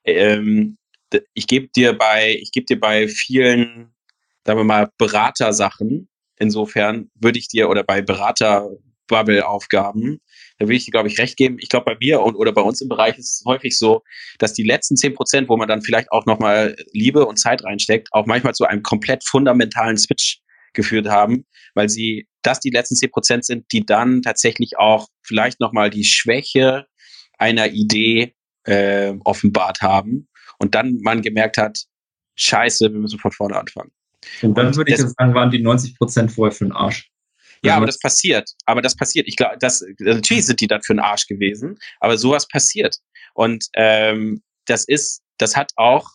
ich gebe dir bei vielen, sagen wir mal, Beratersachen, insofern würde ich dir, oder bei Berater-Bubble-Aufgaben, da will ich dir, glaube ich, recht geben. Ich glaube, bei mir oder bei uns im Bereich ist es häufig so, dass die letzten 10%, wo man dann vielleicht auch nochmal Liebe und Zeit reinsteckt, auch manchmal zu einem komplett fundamentalen Switch geführt haben, weil die letzten 10% sind, die dann tatsächlich auch vielleicht nochmal die Schwäche einer Idee offenbart haben und dann man gemerkt hat, scheiße, wir müssen von vorne anfangen. Und dann würde ich jetzt sagen, waren die 90% vorher für den Arsch. Ja, aber das passiert. Ich glaube, natürlich sind die dann für den Arsch gewesen, aber sowas passiert. Und das hat auch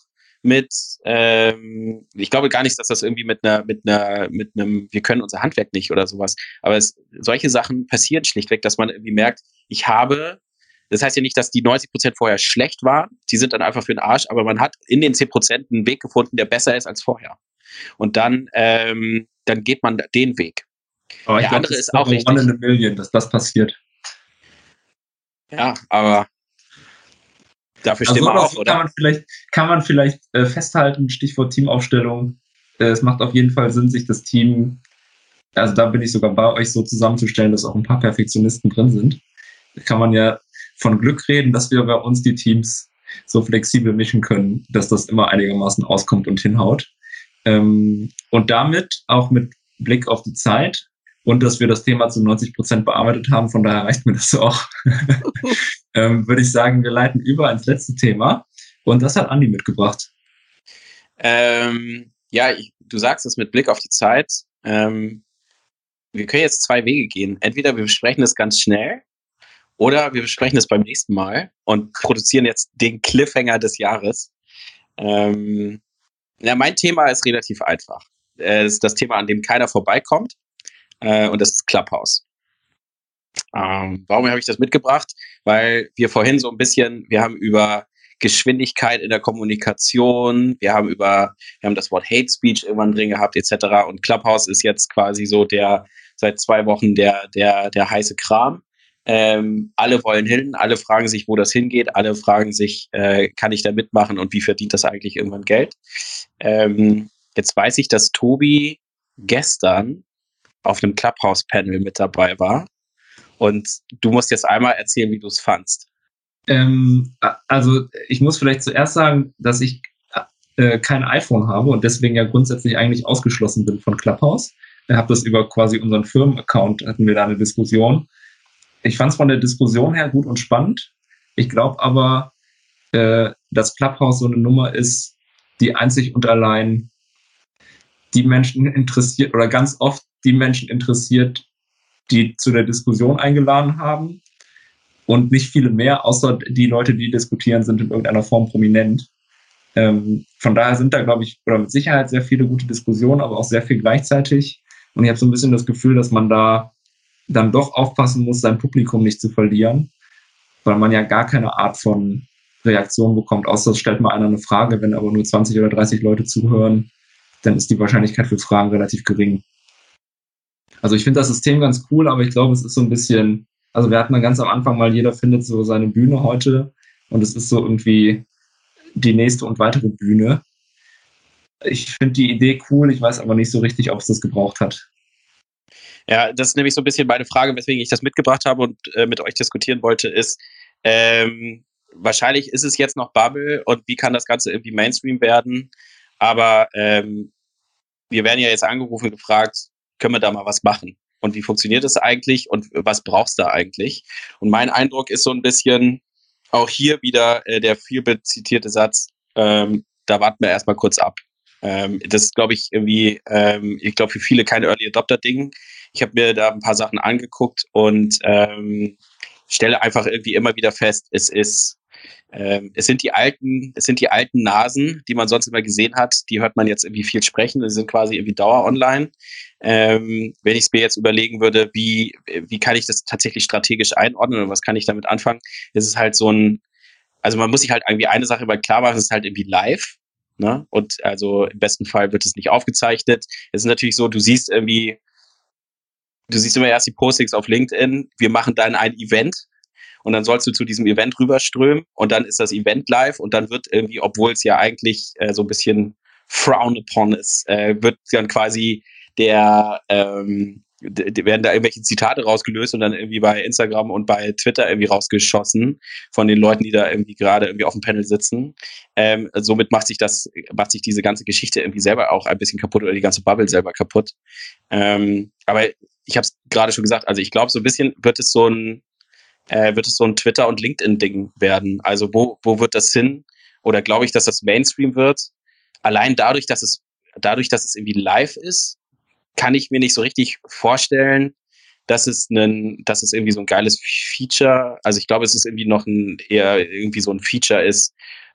ich glaube gar nicht, dass das irgendwie mit einem, wir können unser Handwerk nicht oder sowas. Aber solche Sachen passieren schlichtweg, dass man irgendwie merkt, das heißt ja nicht, dass die 90% vorher schlecht waren, die sind dann einfach für den Arsch, aber man hat in den 10% einen Weg gefunden, der besser ist als vorher. Und dann geht man den Weg. Aber der andere ist auch richtig. One in a million, dass das passiert. Ja, aber dafür stehen wir auch, oder? Kann man vielleicht festhalten, Stichwort Teamaufstellung. Es macht auf jeden Fall Sinn, sich das Team, also da bin ich sogar bei euch, so zusammenzustellen, dass auch ein paar Perfektionisten drin sind. Da kann man ja von Glück reden, dass wir bei uns die Teams so flexibel mischen können, dass das immer einigermaßen auskommt und hinhaut. Und damit auch mit Blick auf die Zeit und dass wir das Thema zu 90% bearbeitet haben, von daher reicht mir das auch, würde ich sagen, wir leiten über ins letzte Thema und das hat Andi mitgebracht. Ja, du sagst es mit Blick auf die Zeit. wir können jetzt zwei Wege gehen. Entweder wir besprechen es ganz schnell oder wir besprechen es beim nächsten Mal und produzieren jetzt den Cliffhanger des Jahres. Mein Thema ist relativ einfach. Es ist das Thema, an dem keiner vorbeikommt. Und das ist Clubhouse. Warum habe ich das mitgebracht? Weil wir vorhin wir haben über Geschwindigkeit in der Kommunikation, wir haben das Wort Hate Speech irgendwann drin gehabt, etc. Und Clubhouse ist jetzt quasi so seit 2 Wochen der heiße Kram. Alle wollen hin, alle fragen sich, wo das hingeht, alle fragen sich, kann ich da mitmachen und wie verdient das eigentlich irgendwann Geld? Jetzt weiß ich, dass Tobi gestern auf einem Clubhouse-Panel mit dabei war. Und du musst jetzt einmal erzählen, wie du es fandst. Also ich muss vielleicht zuerst sagen, dass ich kein iPhone habe und deswegen ja grundsätzlich eigentlich ausgeschlossen bin von Clubhouse. Ich habe das über quasi unseren Firmenaccount, hatten wir da eine Diskussion. Ich fand es von der Diskussion her gut und spannend. Ich glaube aber, dass Clubhouse so eine Nummer ist, die einzig und allein die Menschen interessiert oder ganz oft die Menschen interessiert, die zu der Diskussion eingeladen haben und nicht viele mehr, außer die Leute, die diskutieren, sind in irgendeiner Form prominent. Von daher sind da, glaube ich, oder mit Sicherheit sehr viele gute Diskussionen, aber auch sehr viel gleichzeitig. Und ich habe so ein bisschen das Gefühl, dass man da dann doch aufpassen muss, sein Publikum nicht zu verlieren, weil man ja gar keine Art von Reaktion bekommt, außer es stellt mal einer eine Frage. Wenn aber nur 20 oder 30 Leute zuhören, dann ist die Wahrscheinlichkeit für Fragen relativ gering. Also ich finde das System ganz cool, aber ich glaube, es ist so ein bisschen, also wir hatten dann ganz am Anfang mal, jeder findet so seine Bühne heute und es ist so irgendwie die nächste und weitere Bühne. Ich finde die Idee cool, ich weiß aber nicht so richtig, ob es das gebraucht hat. Ja, das ist nämlich so ein bisschen meine Frage, weswegen ich das mitgebracht habe und mit euch diskutieren wollte, ist, wahrscheinlich ist es jetzt noch Bubble und wie kann das Ganze irgendwie Mainstream werden, aber wir werden ja jetzt angerufen und gefragt, können wir da mal was machen? Und wie funktioniert das eigentlich und was brauchst du da eigentlich? Und mein Eindruck ist so ein bisschen, auch hier wieder der viel zitierte Satz, da warten wir erstmal kurz ab. Das ist, glaube ich, irgendwie, ich glaube, für viele kein Early Adopter-Ding. Ich habe mir da ein paar Sachen angeguckt und stelle einfach irgendwie immer wieder fest, es sind die alten Nasen, die man sonst immer gesehen hat, die hört man jetzt irgendwie viel sprechen, die sind quasi irgendwie Dauer online. Wenn ich es mir jetzt überlegen würde, wie kann ich das tatsächlich strategisch einordnen oder was kann ich damit anfangen, ist es halt also man muss sich halt irgendwie eine Sache immer klar machen, es ist halt irgendwie live, ne? Und also im besten Fall wird es nicht aufgezeichnet. Es ist natürlich so, du siehst immer erst die Postings auf LinkedIn, wir machen dann ein Event und dann sollst du zu diesem Event rüberströmen und dann ist das Event live und dann wird irgendwie, obwohl es ja eigentlich so ein bisschen frowned upon ist, wird dann quasi werden da irgendwelche Zitate rausgelöst und dann irgendwie bei Instagram und bei Twitter irgendwie rausgeschossen von den Leuten, die da irgendwie gerade irgendwie auf dem Panel sitzen. Somit macht sich diese ganze Geschichte irgendwie selber auch ein bisschen kaputt oder die ganze Bubble selber kaputt. Aber ich habe es gerade schon gesagt, also ich glaube, so ein bisschen wird es so ein Twitter- und LinkedIn-Ding werden. Also wo wird das hin? Oder glaube ich, dass das Mainstream wird? Allein dadurch, dass es irgendwie live ist, kann ich mir nicht so richtig vorstellen, dass es irgendwie so ein geiles Feature, also ich glaube, es ist irgendwie noch eher irgendwie so ein Feature ist,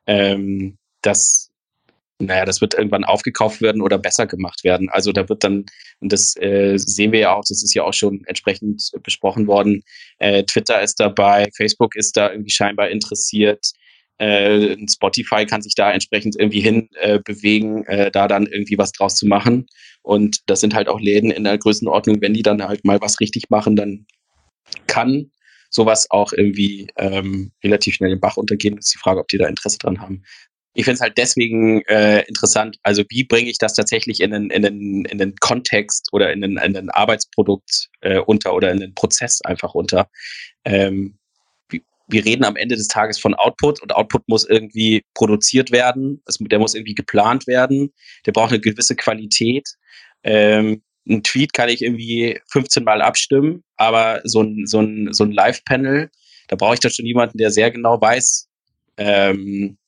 das wird irgendwann aufgekauft werden oder besser gemacht werden. Also da wird dann, und das sehen wir ja auch, das ist ja auch schon entsprechend besprochen worden, Twitter ist dabei, Facebook ist da irgendwie scheinbar interessiert, Spotify kann sich da entsprechend irgendwie hin bewegen, da dann irgendwie was draus zu machen. Und das sind halt auch Läden in der Größenordnung, wenn die dann halt mal was richtig machen, dann kann sowas auch irgendwie relativ schnell den Bach untergehen. Das ist die Frage, ob die da Interesse dran haben. Ich finde es halt deswegen interessant, also wie bringe ich das tatsächlich in den Kontext oder in den Arbeitsprodukt unter oder in den Prozess einfach unter. Wir reden am Ende des Tages von Output und Output muss irgendwie produziert werden, der muss irgendwie geplant werden, der braucht eine gewisse Qualität. Ein Tweet kann ich irgendwie 15 Mal abstimmen, aber so ein Live-Panel, da brauche ich doch schon jemanden, der sehr genau weiß,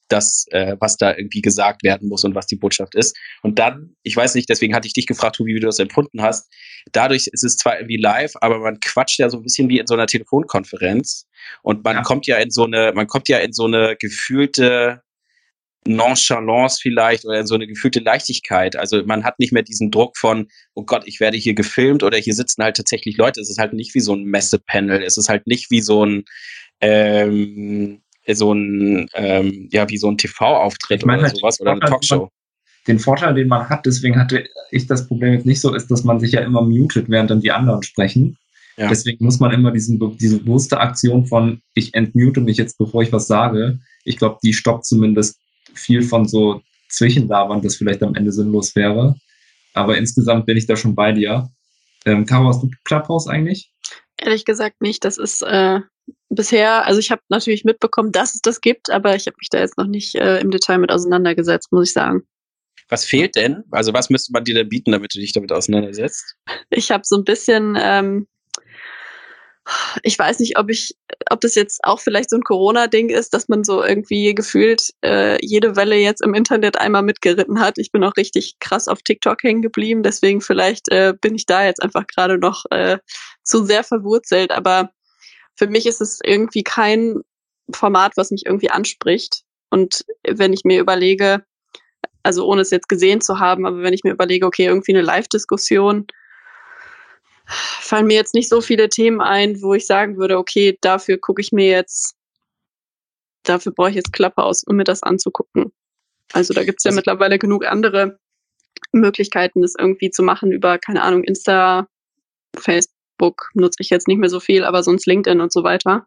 das, was da irgendwie gesagt werden muss und was die Botschaft ist. Und dann, ich weiß nicht, deswegen hatte ich dich gefragt, Tobi, wie du das empfunden hast. Dadurch ist es zwar irgendwie live, aber man quatscht ja so ein bisschen wie in so einer Telefonkonferenz und man kommt ja in so eine gefühlte Nonchalance vielleicht oder in so eine gefühlte Leichtigkeit. Also man hat nicht mehr diesen Druck von, oh Gott, ich werde hier gefilmt oder hier sitzen halt tatsächlich Leute. Es ist halt nicht wie so ein Messepanel. Es ist halt nicht wie so ein wie so ein TV-Auftritt oder halt sowas oder eine Talkshow. Den Vorteil, den man hat, deswegen hatte ich das Problem jetzt nicht so, ist, dass man sich ja immer mutet, während dann die anderen sprechen. Ja. Deswegen muss man immer diese bewusste Aktion von, ich entmute mich jetzt, bevor ich was sage. Ich glaube, die stoppt zumindest viel von so Zwischenlabern, das vielleicht am Ende sinnlos wäre. Aber insgesamt bin ich da schon bei dir. Caro, hast du Clubhouse eigentlich? Ehrlich gesagt nicht. Das ist bisher, also ich habe natürlich mitbekommen, dass es das gibt, aber ich habe mich da jetzt noch nicht im Detail mit auseinandergesetzt, muss ich sagen. Was fehlt denn? Also was müsste man dir denn bieten, damit du dich damit auseinandersetzt? Ich habe so ein bisschen, ich weiß nicht, ob das jetzt auch vielleicht so ein Corona-Ding ist, dass man so irgendwie gefühlt jede Welle jetzt im Internet einmal mitgeritten hat. Ich bin auch richtig krass auf TikTok hängen geblieben, deswegen vielleicht bin ich da jetzt einfach gerade noch zu sehr verwurzelt, aber für mich ist es irgendwie kein Format, was mich irgendwie anspricht. Und wenn ich mir überlege, also ohne es jetzt gesehen zu haben, aber wenn ich mir überlege, okay, irgendwie eine Live-Diskussion, fallen mir jetzt nicht so viele Themen ein, wo ich sagen würde, okay, dafür brauche ich jetzt Clubhouse, um mir das anzugucken. Also da gibt's ja mittlerweile genug andere Möglichkeiten, das irgendwie zu machen über, keine Ahnung, Insta, Facebook nutze ich jetzt nicht mehr so viel, aber sonst LinkedIn und so weiter.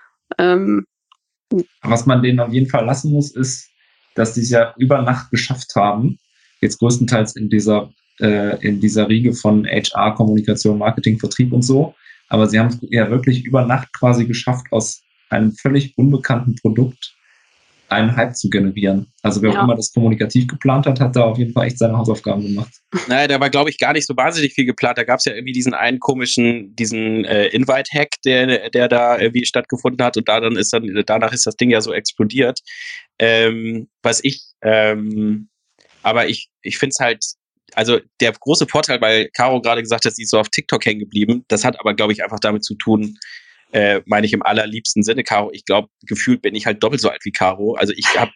Was man denen auf jeden Fall lassen muss, ist, dass die es ja über Nacht geschafft haben, jetzt größtenteils in dieser Riege von HR, Kommunikation, Marketing, Vertrieb und so, aber sie haben es ja wirklich über Nacht quasi geschafft, aus einem völlig unbekannten Produkt einen Hype zu generieren. Also wer auch immer das kommunikativ geplant hat, hat da auf jeden Fall echt seine Hausaufgaben gemacht. Naja, da war, glaube ich, gar nicht so wahnsinnig viel geplant. Da gab es ja irgendwie diesen einen komischen, Invite-Hack, der da irgendwie stattgefunden hat und danach ist das Ding ja so explodiert. Aber ich finde es halt, also der große Vorteil, weil Caro gerade gesagt hat, sie ist so auf TikTok hängen geblieben, das hat aber, glaube ich, einfach damit zu tun, meine ich im allerliebsten Sinne, Caro, ich glaube, gefühlt bin ich halt doppelt so alt wie Caro. Also ich komme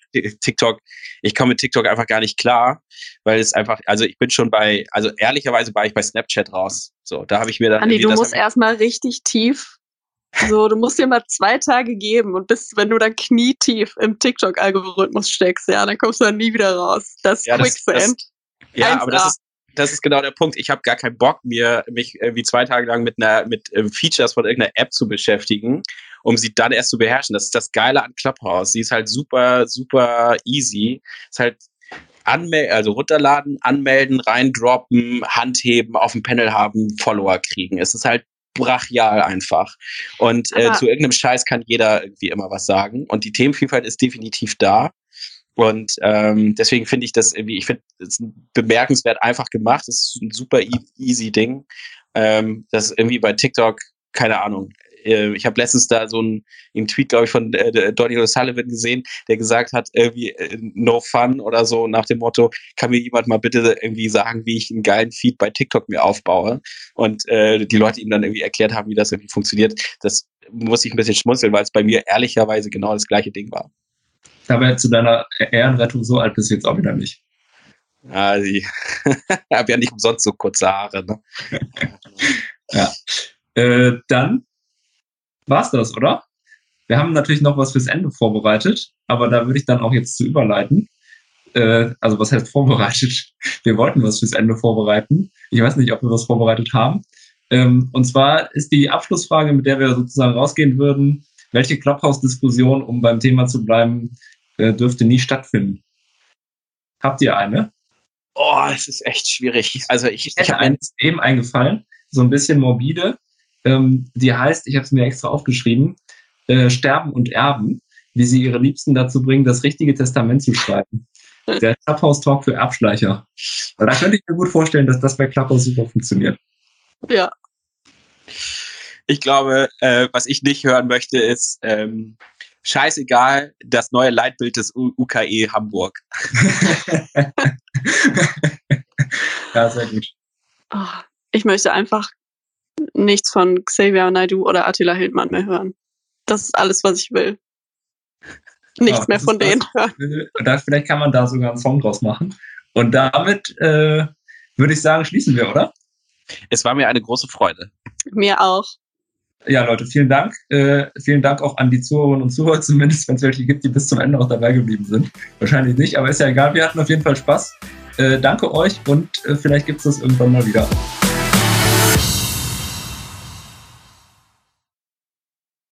mit TikTok einfach gar nicht klar, weil es einfach, also ehrlicherweise war ich bei Snapchat raus. So, da habe ich mir dann... Andi, du musst erstmal richtig tief, so, du musst dir mal 2 Tage geben und wenn du dann knietief im TikTok-Algorithmus steckst, ja, dann kommst du dann nie wieder raus. Das Quicksand. Ja, aber das ist genau der Punkt. Ich habe gar keinen Bock, mich irgendwie 2 Tage lang mit Features von irgendeiner App zu beschäftigen, um sie dann erst zu beherrschen. Das ist das Geile an Clubhouse. Sie ist halt super, super easy. Ist halt runterladen, anmelden, reindroppen, Handheben, auf dem Panel haben, Follower kriegen. Es ist halt brachial einfach. Und zu irgendeinem Scheiß kann jeder irgendwie immer was sagen. Und die Themenvielfalt ist definitiv da. Und deswegen finde ich das irgendwie, es bemerkenswert einfach gemacht. Das ist ein super easy Ding. Das ist irgendwie bei TikTok, keine Ahnung. Ich habe letztens da so einen Tweet, glaube ich, von Donny O'Sullivan gesehen, der gesagt hat, irgendwie no fun oder so nach dem Motto, kann mir jemand mal bitte irgendwie sagen, wie ich einen geilen Feed bei TikTok mir aufbaue? Und die Leute ihm dann irgendwie erklärt haben, wie das irgendwie funktioniert. Das muss ich ein bisschen schmunzeln, weil es bei mir ehrlicherweise genau das gleiche Ding war. Aber zu deiner Ehrenrettung, so alt bist du jetzt auch wieder nicht. Ja, ich habe ja nicht umsonst so kurze Haare. Ne? Ja. Dann war's das, oder? Wir haben natürlich noch was fürs Ende vorbereitet, aber da würde ich dann auch jetzt zu überleiten. Also was heißt vorbereitet? Wir wollten was fürs Ende vorbereiten. Ich weiß nicht, ob wir was vorbereitet haben. Und zwar ist die Abschlussfrage, mit der wir sozusagen rausgehen würden, welche Clubhouse-Diskussion, um beim Thema zu bleiben, dürfte nie stattfinden? Habt ihr eine? Oh, es ist echt schwierig. Also ich habe eine eben eingefallen, so ein bisschen morbide. Die heißt, ich habe es mir extra aufgeschrieben, Sterben und Erben, wie sie ihre Liebsten dazu bringen, das richtige Testament zu schreiben. Der Clubhouse-Talk für Erbschleicher. Da könnte ich mir gut vorstellen, dass das bei Clubhouse super funktioniert. Ja. Ich glaube, was ich nicht hören möchte, ist Scheißegal, das neue Leitbild des UKE Hamburg. Ja, sehr gut. Oh, ich möchte einfach nichts von Xavier Naidoo oder Attila Hildmann mehr hören. Das ist alles, was ich will. Nichts mehr von denen hören. Oder vielleicht kann man da sogar einen Song draus machen. Und damit würde ich sagen, schließen wir, oder? Es war mir eine große Freude. Mir auch. Ja, Leute, vielen Dank. Vielen Dank auch an die Zuhörerinnen und Zuhörer, zumindest wenn es welche gibt, die bis zum Ende auch dabei geblieben sind. Wahrscheinlich nicht, aber ist ja egal. Wir hatten auf jeden Fall Spaß. Danke euch und vielleicht gibt es das irgendwann mal wieder.